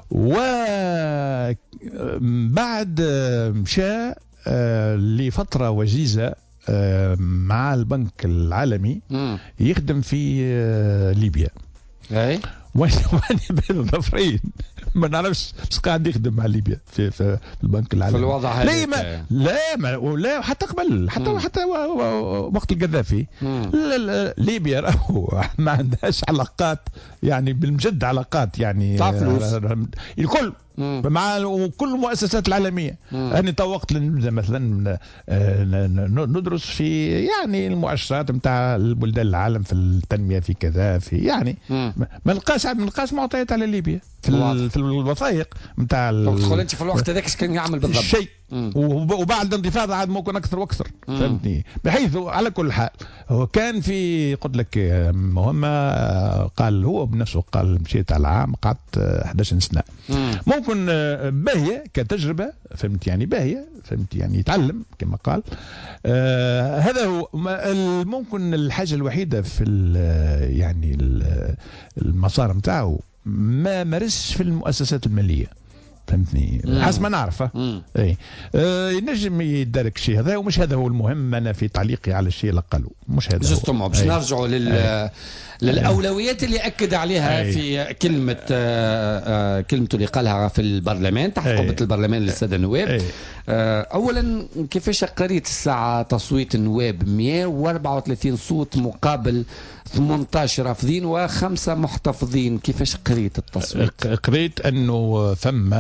وبعد مشى لفترة وجيزة مع البنك العالمي يخدم في ليبيا. اي وانا بين الظفرين ما نعرفش بس قاعد يخدم مع ليبيا في, في البنك العالمي في الوضع هذا. لا ما لا ما لا حتى قبل حتى مم. حتى وقت القذافي ليبيا راهو ما عندهاش علاقات يعني بالمجد علاقات يعني تاع فلوس الكل مع كل المؤسسات العالميه. انا تو وقت نبدا مثلا ندرس في يعني المؤشرات نتاع البلدان العالم في التنميه في كذا في يعني ما نلقاش ما نلقاش معطيات على ليبيا في في الوثائق نتاع تدخل انت في الوقت هذاك اش كان يعمل بالضبط شيء وبعد الانتفاضه عاد ممكن اكثر واكثر فهمتني. بحيث على كل حال هو كان في قلت لك مهمه قال هو بنفسه قال مشيت على العام قعدت أحد عشر سنه ممكن باهيه كتجربه فهمت يعني باهيه فهمت يعني يتعلم كما قال آه هذا هو ممكن الحاجه الوحيده في يعني المسار نتاعو ما مارسش في المؤسسات الماليه فهمتني حسب ما نعرفه اي آه ينجم يدارك شيء هذا ومش هذا هو المهم. انا في تعليقي على الشيء اللي قالوا مش هذا هو باش نرجعوا لل للاولويات اللي اكد عليها أي. في كلمه آه آه كلمته اللي قالها في البرلمان تحت قبه البرلمان للساده النواب. آه اولا كيفاش قريت الساعه تصويت النواب مئة وأربعة وثلاثين صوت مقابل ثمانية عشر رافضين وخمسه محتفظين كيفاش قريت التصويت؟ قريت انه ثم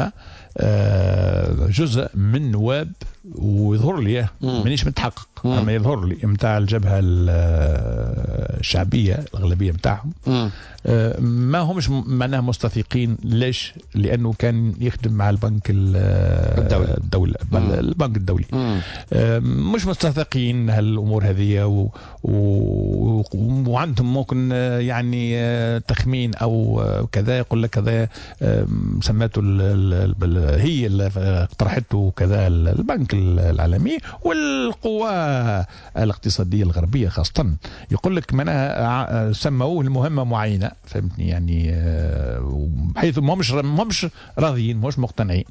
جزء من نواب ويظهر لي مانيش متحقق اما يظهر لي نتاع الجبهه الشعبيه الاغلبيه نتاعهم ما همش معناها مستثقين. ليش؟ لانه كان يخدم مع البنك الدولي الدولة البنك الدولي مش مستثقين هالامور هذه و... و... وعندهم ممكن يعني تخمين او كذا يقول لك كذا سماته هي اللي اقترحته كذا البنك العالمي والقوى الاقتصادية الغربية خاصة. يقول لك معناها سموه المهمة معينة، فهمتني يعني، بحيث ما مش ما مش راضيين مش مقتنعين.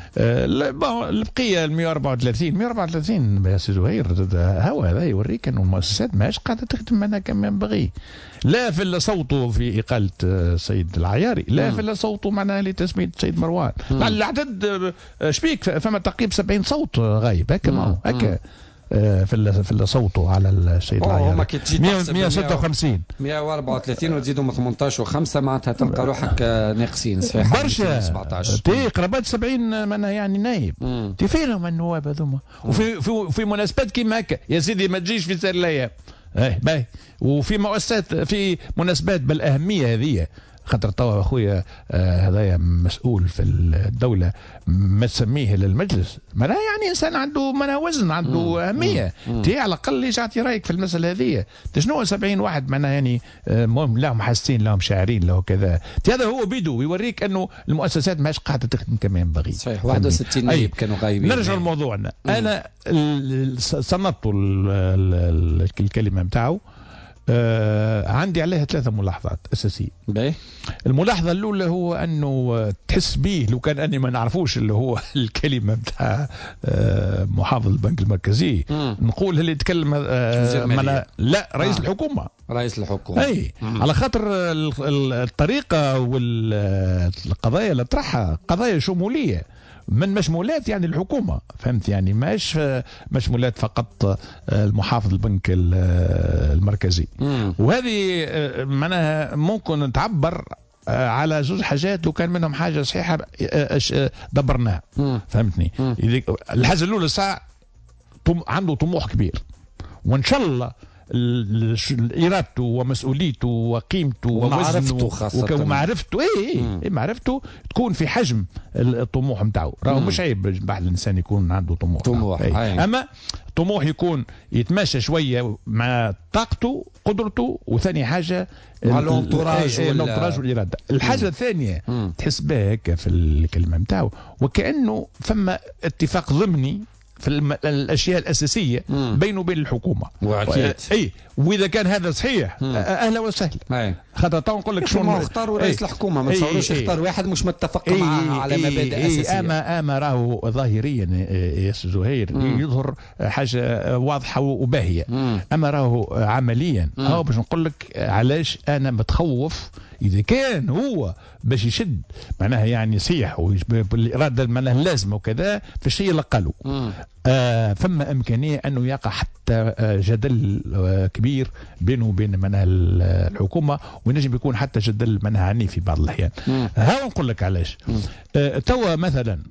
البقية مئة وأربعة وثلاثين مئة وأربعة وثلاثين يا سي زهير، هو هذا يوريك أنه المؤسسات ماهيش قاعدة تخدم منها كما ينبغي، لا في صوته في إقالة السيد العياري، لا في صوته معناها لتسمية السيد مروان. العدد شبيك فما تقريبا سبعين صوت غايب هكا، ما هو هكا في في صوته على السيد العياري مئة وستة وخمسين مئة وأربعة وثلاثين وتزيدوا ثمانية عشر وخمسة معناتها تلقى روحك ناقصين صحيح برشا تي قرابات سبعين معناها يعني نايب تي فينهم النواب هذوما. وفي في, في مناسبات كيما هكا يا سيدي ما تجيش في سير الايام ايه باهي، وفي مؤسسات في مناسبات بالاهميه هذه، خاطر توا اخويا هذايا آه مسؤول في الدوله ما تسميه للمجلس معناها يعني انسان عنده معناها وزن، عنده اهميه، تي على الاقل يجي يعطي رايك في المساله هذه. شنو سبعين واحد معناها يعني المهم آه لهم حاسين لهم شاعرين له كذا، هذا هو بيدو يوريك انه المؤسسات ماهيش قاعده تخدم كما ينبغي. صحيح واحد وستين نائب كانوا غايبين. نرجع لموضوعنا. انا صنفت الكلمه نتاعو، آه عندي عليها ثلاثة ملاحظات أساسية. باي. الملاحظة الأولى هو أنه تحس به لو كان أني ما نعرفوش اللي هو الكلمة بتاع آه محافظ البنك المركزي، مم. نقول اللي يتكلم آه منا لا رئيس آه. الحكومة رئيس الحكومة أي مم. على خاطر الطريقة والقضايا اللي طرحها قضايا شمولية من مشمولات يعني الحكومة، فهمت يعني ماش مشمولات فقط المحافظ البنك المركزي. مم. وهذه معناها ممكن تعبر على زوج حاجات لو كان منهم حاجة صحيحة دبرناها، فهمتني. الحاجة الأولى ساعة عنده طموح كبير، وإن شاء الله إرادته ومسؤوليته وقيمته ومعرفته خاصة ومعرفته اي اي معرفته تكون في حجم الطموح نتاعو. راهو مش عيب بعد الانسان يكون عنده طموح، طموح أي. اما طموح يكون يتماشى شويه مع طاقته قدرته، وثاني حاجه مع الانطراج والاراده. الحاجه الثانيه تحس بها هكا في الكلمه نتاعو وكانه فما اتفاق ضمني في الاشياء الاساسيه مم. بينه وبين الحكومه. واكيد اي واذا كان هذا صحيح مم. اهلا وسهلا. خاطر تو نقول لك شنو اختاروا رئيس الحكومه، ما تصوروش يختار واحد مش متفق معاه على مبادئ اساسيه. اما اما راهو ظاهريا يا زهير يظهر حاجه واضحه وباهيه، مم. اما راهو عمليا هو باش نقول لك علاش انا متخوف إذا كان هو باش يشد معناها يعني صيح بالإرادة معناها اللازمة وكذا في الشيء اللي قالوا آه فما إمكانية أنه يقع حتى آه جدل آه كبير بينه وبين معناها الحكومة، ونجم يكون حتى جدل معناها عنيف في بعض الأحيان. ها نقول لك علاش. آه توا مثلا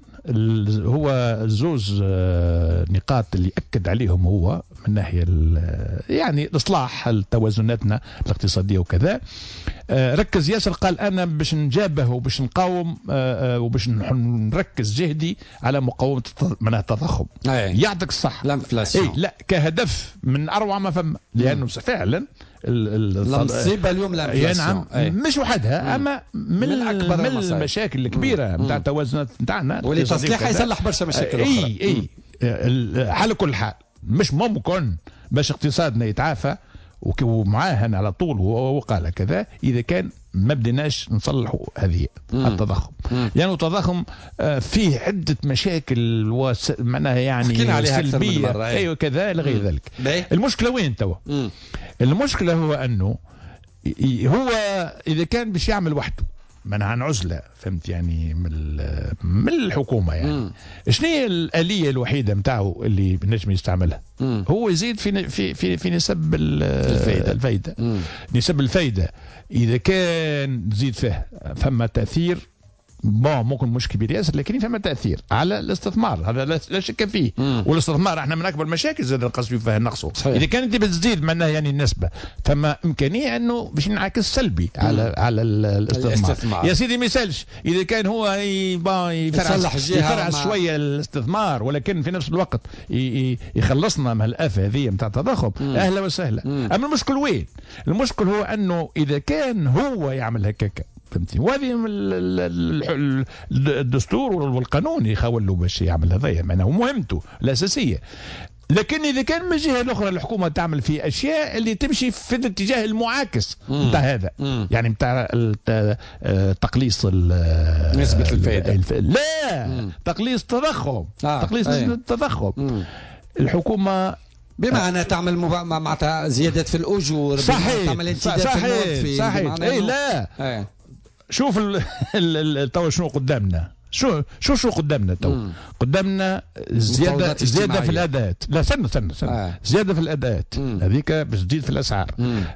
هو زوز نقاط اللي أكد عليهم هو من ناحية يعني إصلاح توازناتنا الاقتصادية وكذا. ركز ياسر قال أنا باش نجابه وباش نقاوم وباش نركز جهدي على مقاومة معناها التضخم. يعطيك الصح. الانفلاسيون. لا كهدف من أروع ما فما، لأنه فعلا المصيبة اليوم الانفلاسيون يعني مش وحدها، اما من, من, أكبر من المشاكل الكبيره نتاع التوازنات نتاعنا واللي تصليحها يصلح برشا مشاكل اخرى. اي اي على كل حال مش ممكن باش اقتصادنا يتعافى ومعاهن على طول وقال كذا اذا كان ما بدناش نصلحوا هذه التضخم، لانه يعني التضخم فيه عده مشاكل ومعناها يعني سلبيه ايوه كذا لغير ذلك. المشكله وين توا؟ المشكله هو انه هو اذا كان باش يعمل وحده منع عن عزله، فهمت يعني من من الحكومه يعني شنو هي الاليه الوحيده نتاعو اللي نجم يستعملها؟ مم. هو يزيد في في في, في نسب الفايده, الفايدة. نسب الفايده اذا كان تزيد فيه فما تاثير بون ممكن مش كبير ياسر، لكن فما تاثير على الاستثمار، هذا لا شك فيه. مم. والاستثمار احنا من اكبر المشاكل زاد القصد فيها نقصه. اذا كانت بتزيد معناها يعني النسبه فما امكانيه انه باش ينعكس سلبي مم. على على الاستثمار. الاستثمار يا سيدي ما يسالش اذا كان هو يفرعش يفرع شويه الاستثمار ولكن في نفس الوقت يخلصنا من الافه هذه نتاع التضخم، اهلا وسهلا. مم. اما المشكل وين؟ المشكل هو انه اذا كان هو يعمل هكاك فهمتني. وهذه الدستور والقانون يخولوا باش يعمل هذايا، معناه مهمته الاساسيه. لكن اذا كان من الجهه الاخرى الحكومه تعمل في اشياء اللي تمشي في الاتجاه المعاكس نتاع هذا، مم. يعني نتاع تقليص نسبه الفائده الف... لا مم. تقليص التضخم آه. تقليص نسبه التضخم. الحكومه بمعنى تعمل معناتها زيادات في الاجور، صحيح تعمل انتداب صحيح في الموظفين، صحيح اي لا أي. شوف تو شنو قدامنا، شو شو شو قدامنا تو؟ قدامنا زياده زياده في الاداءات. لا استنى استنى استنى آه. زياده في الاداءات هذيك باش تزيد في الاسعار،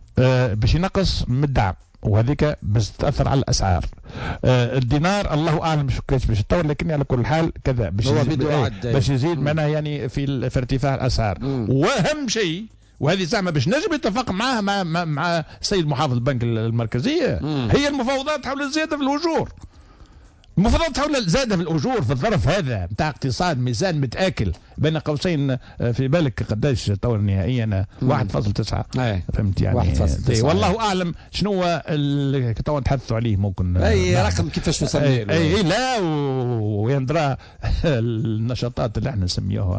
آه باش ينقص من الدعم، وهذيك باش تاثر على الاسعار. آه الدينار الله اعلم شو كيفاش باش يتطور، لكن على كل حال كذا باش يزيد باش يزيد معناها يعني في في ارتفاع الاسعار. واهم شيء وهذه زعما باش نجم يتفق معاه مع مع, مع السيد محافظ البنك المركزيه، هي المفاوضات حول الزياده في الاجور. المفاوضات حول زادة في الأجور في الظرف هذا نتاع اقتصاد ميزان متآكل بين قوسين، في بالك قداش تطور نهائيا واحد فاصلة تسعة فهمت يعني واحد فاصلة تسعة والله أعلم شنو اللي تو نتحدثوا عليه ممكن أي نعم. رقم كيفاش نسميه أي, أي, أي لا ويندرى النشاطات اللي احنا نسميوها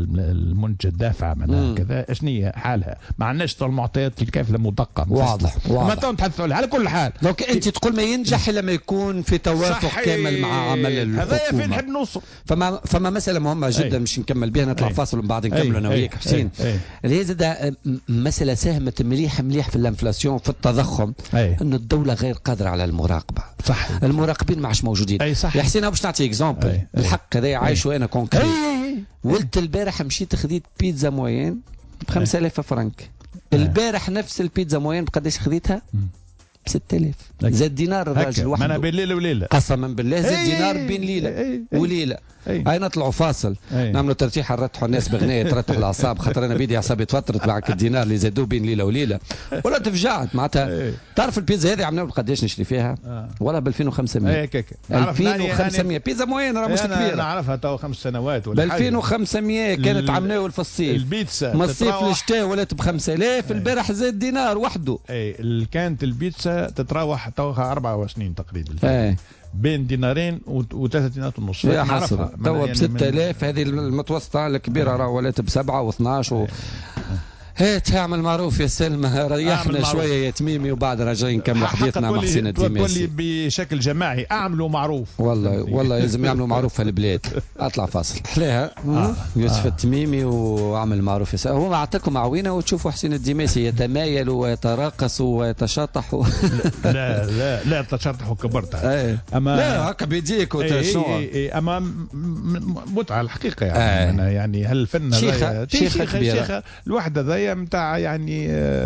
المنتج الدافع معناها كذا شنو حالها، ما عندناش المعطيات الكافية مدقة واضح ما تو نتحدثوا عليها. على كل حال دونك أنت تقول ما ينجح إلا ما يكون في توافق كامل مع عمل الحكومة. هذا فين نحب نوصل. فما فما مسألة مهمة جدا مش نكمل بها، نطلع أي. فاصل ومن بعد نكمل أنا وياك حسين، اللي هي زاد مسألة ساهمت مليح مليح في الانفلاسيون في التضخم، أن الدولة غير قادرة على المراقبة. صح. المراقبين ما عادش موجودين. يا حسين باش نعطي اكزامبل الحق هذا عايشه انا كونكريت. ولت البارح مشيت خذيت بيتزا موين ب خمسة آلاف فرنك. البارح نفس البيتزا موين بقداش خذيتها؟ ب ستة آلاف. زاد دينار الراجل وحده. انا بين ليله وليله قسما بالله زاد دينار بين ليله وليله. هاي نطلعوا فاصل نعملوا ترتيح نرتحوا الناس بغنايه ترتح الاعصاب، خاطر انا بيدي اعصابي توترت معك الدينار اللي زادوه بين ليله وليله ولا تفجعت معناتها. تعرف البيتزا هذه عملنا قداش نشري فيها؟ ولا ب ألفين وخمسمية. ألفين وخمسمية بيتزا موين راه مش كبيره. انا نعرفها تو خمس سنوات ولا ب ألفين وخمسمية كانت عمناول في الصيف. البيتزا ما الصيف للشتاء ولات ب خمسة آلاف. البارح زاد دينار وحده. اي كانت البيتزا تتراوح توها أربع سنين تقريبا. اي بين دينارين وثلاثة دينارات ونص. يا حسرة توا ب ستة آلاف. هذه المتوسطة الكبيرة راه ولات بسبعة واثناش و... هات اعمل معروف يا سلمى، ريحنا شويه يا تميمي وبعد راجعين نكملوا حديثنا مع حسين الدماسي. تولي بشكل جماعي اعملوا معروف والله والله لازم يعملوا معروف في البلاد. اطلع فاصل احلاها آه. يوسف آه. التميمي واعمل معروف يا سلمى. هو اعطيكم عوينه وتشوفوا حسين الدماسي يتمايل ويتراقص ويتشاطح و... لا لا لا تشاطح كبرت اما لا هكا بيديك وتشنو اما متعه الحقيقه يعني آه. أنا يعني هالفن شيخه شيخه كبيره الواحد هذا متاع يعني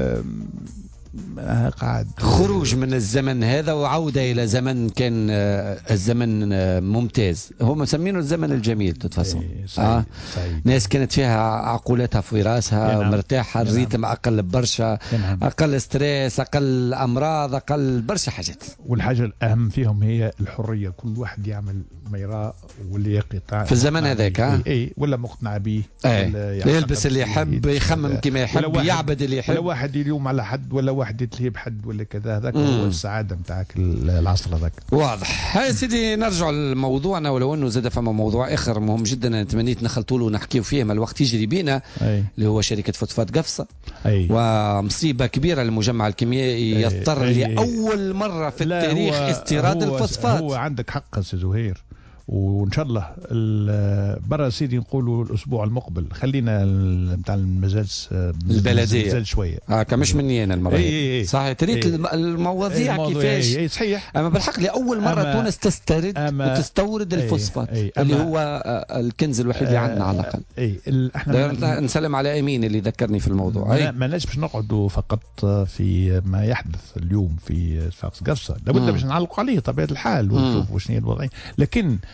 قاعد خروج من الزمن هذا وعودة إلى زمن كان الزمن ممتاز، هم مسمينه الزمن الجميل تتفصل. آه. ناس كانت فيها عقولاتها في راسها مرتاحة، الريتم أقل برشا، أقل ستريس، أقل أمراض، أقل برشا حاجات. والحاجة الأهم فيهم هي الحرية، كل واحد يعمل ما يراه واللي يقطع في الزمن هذاك. اي اي ولا مقتنع به، يلبس اللي يحب، يخمم كما يحب، يعبد اللي يحب، ولا واحد يلوم على حد ولا واحد يتلهب حد ولا كذا. هذاك هو السعاده نتاعك العصر هذاك. واضح. هاي سيدي نرجع لموضوعنا، ولو انه زاد فما موضوع اخر مهم جدا انا تمنيت نخلطوا له ونحكيو فيه ما الوقت يجري بينا، اللي هو شركه فوسفات قفصه. أي. ومصيبه كبيره للمجمع الكيميائي يضطر لاول مره في التاريخ استيراد الفوسفات. هو عندك حق سي زهير، وان شاء الله برا سيدي نقولوا الاسبوع المقبل خلينا نتاع المجالس البلديه شويه هكا مش مني انا المره هي صحيح تريت المواضيع كيفاش. اي صحيح. اما بالحق لاول مره تونس تسترد وتستورد الفوسفات اللي هو الكنز الوحيد اللي عندنا على الاقل. اي احنا نسلم على امين اللي ذكرني في الموضوع. ما ناش باش نقعدوا فقط في ما يحدث اليوم في صفاقس قفصه، لابد باش نعلقوا عليه طبيعه الحال ونشوفوا شنو هي الوضعيه. لكن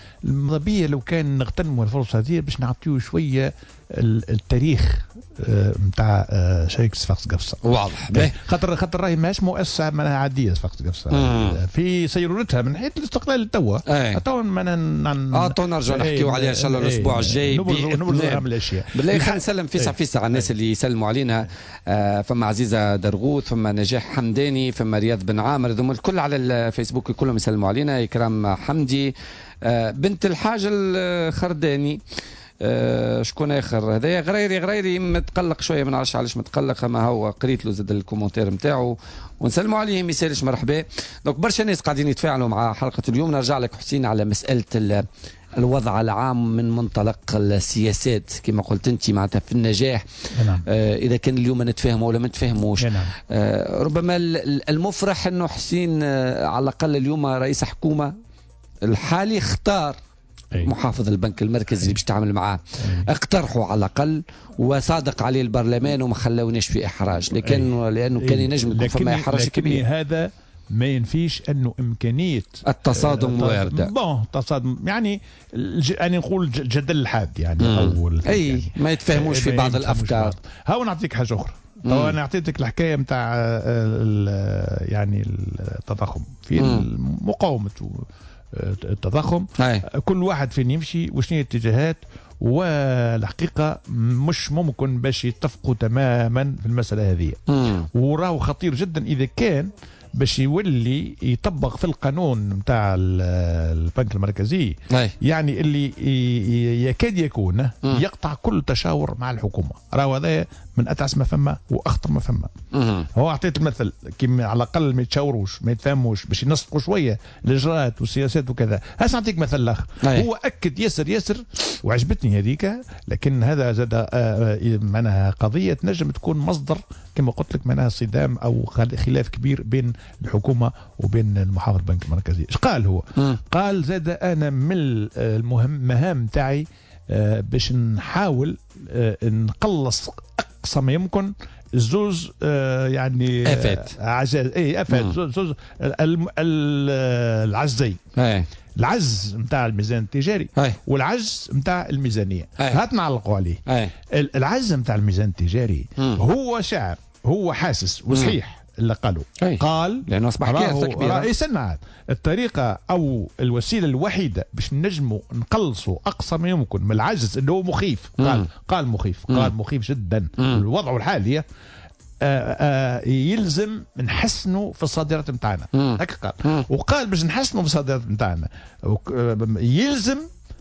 المضبيه لو كان نغتنموا الفرصه هذه باش نعطيو شويه التاريخ نتاع شركه صفاقس قفصه. واضح. خاطر خاطر راهي ماهيش مؤسسه معناها عاديه صفاقس قفصه في سيرورتها من حيث الاستقلال توا. تو اه تو نرجع نحكيو عليها ان شاء الله الاسبوع الجاي. نبرزوا اهم الاشياء. بالله خلينا نسلم فيسع فيسع على الناس اللي يسلموا علينا. آه فما عزيزه درغوث، فما نجاح حمداني، فما رياض بن عامر، ذوما الكل على الفيسبوك كلهم يسلموا علينا. إكرام حمدي، آه بنت الحاج الخرداني، آه شكون اخر هذايا غريري غريري متقلق شويه، ما نعرفش علاش متقلق، ما هو قريت له زاد الكومنتير نتاعو ونسلموا عليه، ما يسالش مرحبا. دونك برشا ناس قاعدين يتفاعلوا مع حلقه اليوم. نرجع لك حسين على مساله الوضع العام من منطلق السياسات كما قلت انت معناتها في النجاح. نعم. آه اذا كان اليوم نتفاهموا ولا ما نتفاهموش. نعم. آه ربما المفرح انه حسين آه على الاقل اليوم رئيس حكومه الحالي اختار أي. محافظ البنك المركزي اللي باش تعمل معاه، اقترحوا على الاقل وصادق عليه البرلمان وما خلوناش في احراج، لكن لانه كان ينجم يكون فما احراج كبير. هذا ما ينفيش انه امكانيه التصادم وارده. بون تصادم يعني انا نقول جدل الحاد يعني مم. او اي يعني ما يتفاهموش في بعض الافكار. ها نعطيك حاجه اخرى. طبعا انا اعطيتك الحكايه نتاع يعني التضخم في مقاومه التضخم. هاي. كل واحد فين يمشي وشنو الاتجاهات، والحقيقه مش ممكن باش يتفقوا تماما في المساله هذه، وراه خطير جدا اذا كان باش يولي يطبق في القانون نتاع البنك المركزي. هاي. يعني اللي يكاد يكون مم. يقطع كل تشاور مع الحكومه. راهو هذا من اتعس ما فما واخطر ما فما. مم. هو اعطيت المثل كيما على الاقل ما يتشاوروش ما يتفهموش باش ينسقوا شويه الاجراءات والسياسات وكذا. هسه نعطيك مثل اخر. هو اكد ياسر ياسر وعجبتني هذيك، لكن هذا زاد معناها قضيه تنجم تكون مصدر كما قلت لك معناها صدام او خلاف كبير بين الحكومه وبين المحافظ البنك المركزي. ايش قال هو؟ م. قال زاد انا من المهم مهام تاعي باش نحاول نقلص اقصى ما يمكن زوز يعني افات عجز اي افات زوز العجزين، العجز نتاع الميزان التجاري هاي. والعجز نتاع الميزانيه. هاي. هات نعلقوا عليه. هاي. العجز نتاع الميزان التجاري مم. هو شاعر، هو حاسس وصحيح اللي قالوا. أي. قال لانه اصبح كارثه كبيره. رئيس النعاد الطريقه او الوسيله الوحيده باش نجموا نقلصوا اقصى ما يمكن من العجز اللي هو مخيف. قال مم. قال مخيف مم. قال مخيف جدا. مم. الوضع الحالي آآ آآ يلزم نحسنوا في الصادرات نتاعنا. هكا قال. مم. وقال باش نحسنوا في الصادرات نتاعنا يلزم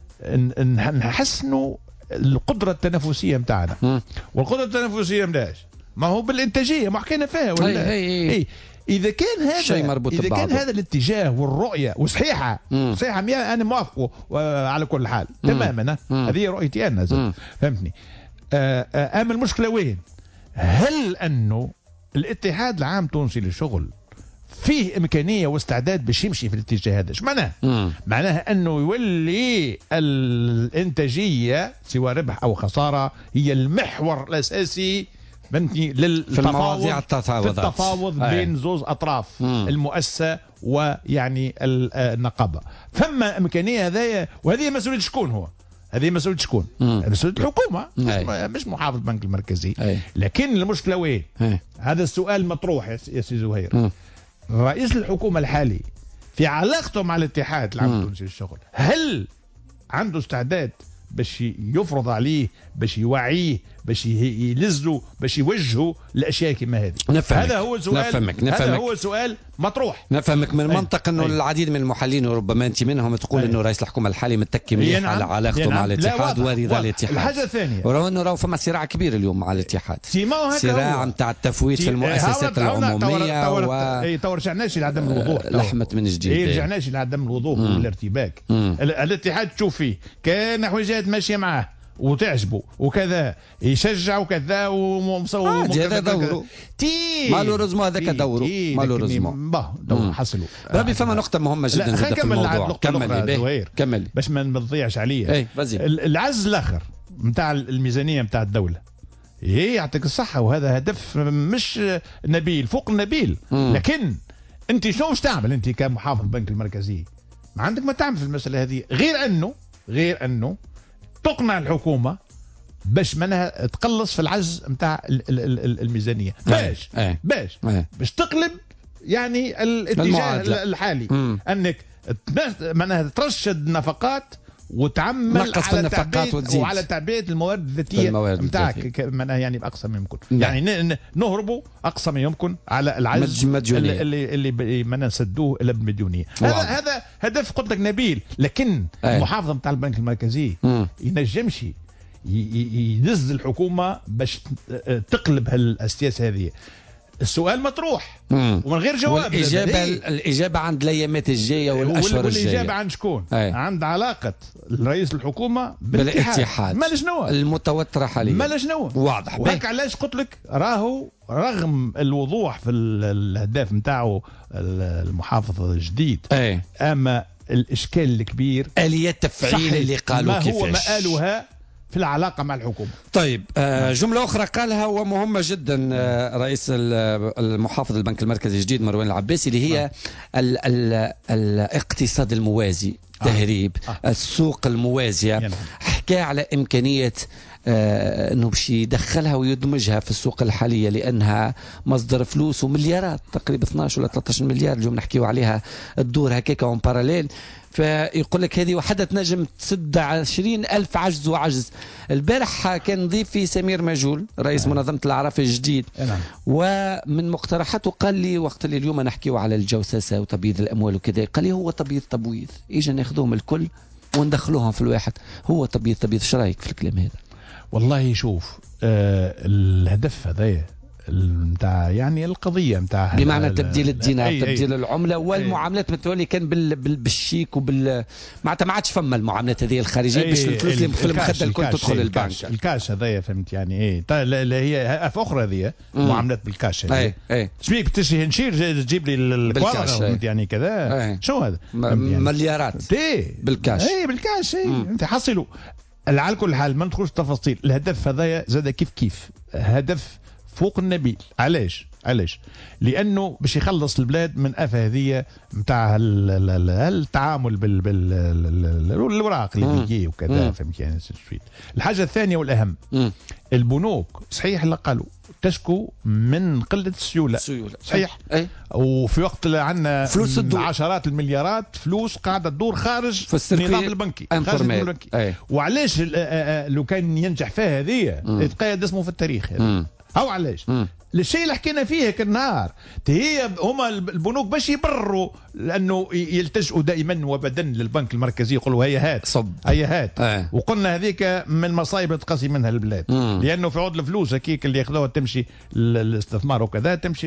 نحسنوا القدره التنافسيه نتاعنا. والقدره التنافسيه ملاش ما هو بالانتاجيه ما حكينا فيها ولا. هي هي هي. اذا كان هذا شيء مربوط اذا ببعضه. كان هذا الاتجاه والرؤيه وصحيحه مم. صحيحه انا موافقه على كل حال تماما. هذه رؤيتي انا زي. فهمتني. آآ آآ اما المشكله وين؟ هل انه الاتحاد العام التونسي للشغل فيه امكانيه واستعداد باش يمشي في الاتجاه هذا؟ ايش معناه؟ معناها انه يولي الانتاجيه سواء ربح او خساره هي المحور الاساسي بنتي للتفاوض في التفاوض بين زوز اطراف مم. المؤسسه ويعني النقابه. فما امكانيه هذايا، وهذه مسؤوليه شكون؟ هو هذه مسؤوليه شكون؟ مسؤوليه الحكومه مش محافظ البنك المركزي. أي. لكن المشكله وين؟ أي. هذا السؤال مطروح يا سي زهير. مم. رئيس الحكومه الحالي في علاقته مع الاتحاد العام التونسي للشغل هل عنده استعداد باش يفرض عليه، باش يوعيه، باش يلزه، باش يوجهه الاشياء كما هذه؟ هذا هو سؤال. نفهمك. نفهمك. هذا هو سؤال مطروح. نفهمك من منطق انه العديد من المحللين وربما انت منهم تقول انه رئيس الحكومه الحالي متكي مليح على علاقته مع الاتحاد ورضا الاتحاد. الحاجه الثانيه ورغم انه راهو فما صراع كبير اليوم مع الاتحاد، صراع نتاع التفويت في المؤسسات العموميه و اي تو رجعناش لعدم الوضوح. لحمت من جديد. اي رجعناش لعدم الوضوح والارتباك. الاتحاد تشوف فيه كان حويجات ماشيه معاه وتعجبه وكذا يشجع وكذا ومصور. هذا دوره مالوريزمو، هذاك دوره مالوريزمو. با دور حصلوا. ربي فما نقطة مهمة جدا زادة في الموضوع. كمل كمل باش ما نضيعش عليا. اي العز الاخر نتاع الميزانية نتاع الدولة هي يعطيك الصحة، وهذا هدف مش نبيل فوق النبيل. مم. لكن انت شنو باش تعمل انت كمحافظ البنك المركزي؟ ما عندك ما تعمل في المساله هذه غير انه غير انه تقنع الحكومه باش منها تقلص في العجز نتاع الميزانيه باش أي. باش أي. باش تقلب يعني الاتجاه المعادلة. الحالي مم. انك منها ترشد نفقات وتعمل على تعبئه وعلى تعبئه الموارد الذاتيه نتاعك يعني باقصى ما يمكن. يعني نهربوا اقصى ما يمكن على العجز اللي اللي, اللي ما نسدوه الا بالمديونيه. هذا هذا هدف قلت لك نبيل، لكن أي. المحافظه نتاع البنك المركزي ينجمش يدز الحكومه باش تقلب هالسياسه هذه. السؤال مطروح مم. ومن غير جواب. والإجابة الإجابة عند الأيامات الجاية والأشهر الجاية. والإجابة عند شكون؟ أي. عند علاقة رئيس الحكومة بالاتحاد ما لشنو المتوترة حاليا. ما لشنو واضح. وهيك علاش قلت لك راهو رغم الوضوح في الأهداف نتاعو المحافظ الجديد أي. أما الإشكال الكبير آليات تفعيل اللي قالوا ما كيفاش هو مآلها في العلاقة مع الحكومة. طيب آه جملة أخرى قالها ومهمة جدا آه رئيس المحافظ البنك المركزي الجديد مروان العباسي اللي هي آه. ال ال الاقتصاد الموازي تهريب آه. آه. السوق الموازية يعني. حكى على إمكانية آه انه باش يدخلها ويدمجها في السوق الحاليه لانها مصدر فلوس ومليارات تقريبا اثناش ولا ثلاثة عشر مليار اليوم نحكيو عليها الدور هكاك اون باراليل. فيقول لك هذه وحدة تنجم تسد عشرين ألف عجز وعجز. البارح كان ضيفي سمير ماجول رئيس نعم. منظمة الأعراف الجديد نعم. ومن مقترحاته قال لي وقت اللي اليوم نحكيو على الجوسسة وتبييض الأموال وكذا قال لي هو تبييض تبويض إيجا ناخذوهم الكل وندخلوهم في الواحد. هو تبييض تبييض. ايش رايك في الكلام هذا؟ والله شوف آه الهدف هذا نتاع يعني القضيه نتاع بمعنى تبديل الدينار أي تبديل أي العمله والمعاملات متولي كان بال بالشيك وبال معناتها ما عادش فما المعاملات هذه الخارجيه باش الفلوس اللي في المخده الكل تدخل البنك. الكاش هذايا فهمت يعني ايه اللي هي في اخرى هذه معاملات بالكاش اي اي شبيك تشري نشير تجيب لي الكواغ يعني كذا شو هذا يعني مليارات ايه بالكاش اي بالكاش اي انت حصلوا. على كل حال ما ندخلش تفاصيل. الهدف هذايا زاد كيف كيف هدف فوق النبيل. علاش علاش لانه باش يخلص البلاد من افه هذه نتاع التعامل بال بالاوراق اللي بيجي وكذا فهمت يعني. الحاجه الثانيه والاهم م. البنوك صحيح اللي قالوا تشكو من قله السيوله صحيح أي. وفي وقت اللي عندنا فلوس عشرات المليارات فلوس قاعده تدور خارج النظام البنكي خارج البنكي. وعلاش لو كان ينجح فيها هذه يتقيد اسمه في التاريخ أو علاش الشيء اللي حكينا فيه كالنهار هي هما البنوك باش يبرروا لانه يلتجئوا دائما وابدا للبنك المركزي يقولوا هيا هات صب هيا هات آه. وقلنا هذيك من المصايب اللي تقاسي منها البلاد مم. لانه في عوض الفلوس هكيك اللي ياخذوها تمشي للاستثمار وكذا تمشي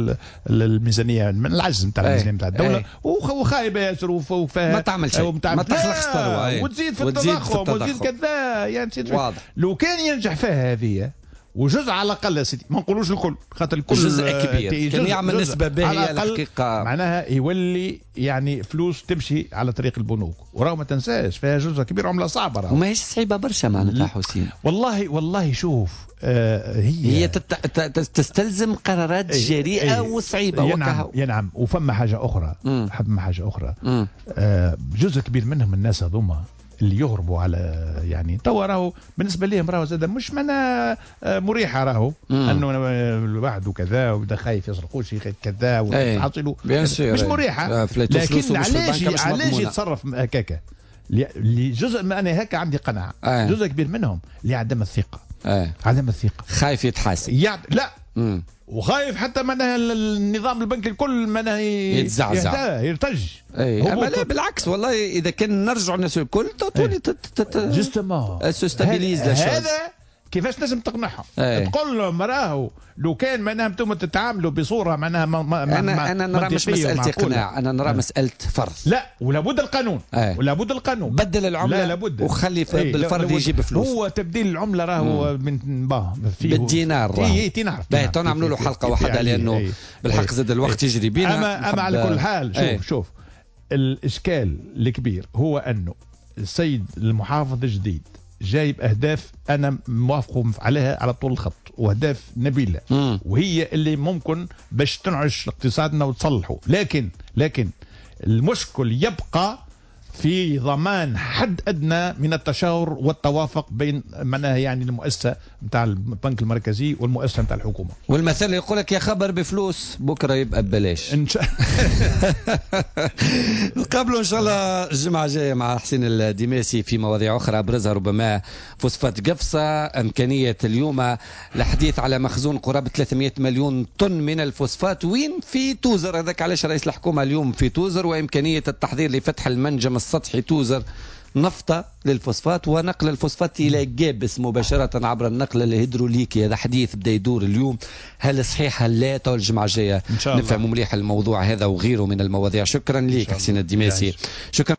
للميزانيه من العجز نتاع الميزانيه نتاع الدوله وخايبه ياسر وفيها ما تعمل شيء ما تخلقش ثروه وتزيد في التضخم وتزيد كذا يعني لو كان ينجح فيها هذه وجزء على الاقل سيدي ما نقولوش الكل خاطر الكل جزء كبير كان يعمل نسبه باهيه الحقيقه معناها يولي يعني فلوس تمشي على طريق البنوك. وراه ما تنساش فيها جزء كبير عمله صعبه راه وما هيش صعيبه برشا معناتها حسين. والله والله شوف آه هي هي تستلزم قرارات جريئه ايه وصعيبه ينعم ينعم وفما حاجه اخرى فما حاجه اخرى آه جزء كبير منهم الناس هذوما اللي يهربوا على يعني توا راهو بالنسبه لهم راهو زاد مش منا مريحه راهو انه الواحد وكذا وبدا خايف يسرقوش كذا وحاصلوا مش مريحه. لكن علاش علاش يتصرف هكاكا لجزء ما انا هكا عندي قناعه أيه. جزء كبير منهم لعدم الثقه أيه. عدم الثقه خايف يتحاسب يعد... لا مم. وخايف حتى من النظام البنكي الكل من يتزعزع يرتج. اي اما لا بالعكس والله اذا كان نرجعوا الناس الكل تعطوني جوستومون سوستابيليز هذا كيفاش لازم تقنعهم تقول لهم راهو لو كان معناها انتم تتعاملوا بصوره معناها انا انا نرى مش مساله اقناع انا نرى مساله فرض. لا ولا بد القانون ولا بد القانون بدل العمله لا لابد وخلي بالفرض يجيب فلوس. هو تبديل العمله راهو من بالدينار راهو دينار باهي تو نعملوا له حلقه واحده لانه بالحق زاد الوقت يجري بينا. اما اما على كل حال شوف شوف الاشكال الكبير هو انه السيد المحافظ الجديد جايب اهداف انا موافق عليها على طول الخط واهداف نبيله مم. وهي اللي ممكن باش تنعش اقتصادنا وتصلحه. لكن لكن المشكل يبقى في ضمان حد ادنى من التشاور والتوافق بين معناها يعني المؤسسه نتاع البنك المركزي والمؤسسه نتاع الحكومه. والمثل يقول لك يا خبر بفلوس بكره يبقى ببلاش. ان شاء قبله ان شاء الله الجمعه الجايه مع حسين الدماسي في مواضيع اخرى ابرزها ربما فوسفات قفصه، امكانيه اليوم الحديث على مخزون قرابه ثلاثمئة مليون طن من الفوسفات وين في توزر. هذاك علاش رئيس الحكومه اليوم في توزر، وامكانيه التحضير لفتح المنجم السطحي توزر نفطة للفوسفات ونقل الفوسفات إلى جابس مباشرة عبر النقل الهيدروليكي. هذا حديث بدأ يدور اليوم، هل صحيح هل لا؟ تو الجمعة الجاية نفهم مليح الموضوع هذا وغيره من المواضيع. شكرا لك حسين الدماسي. شكرا.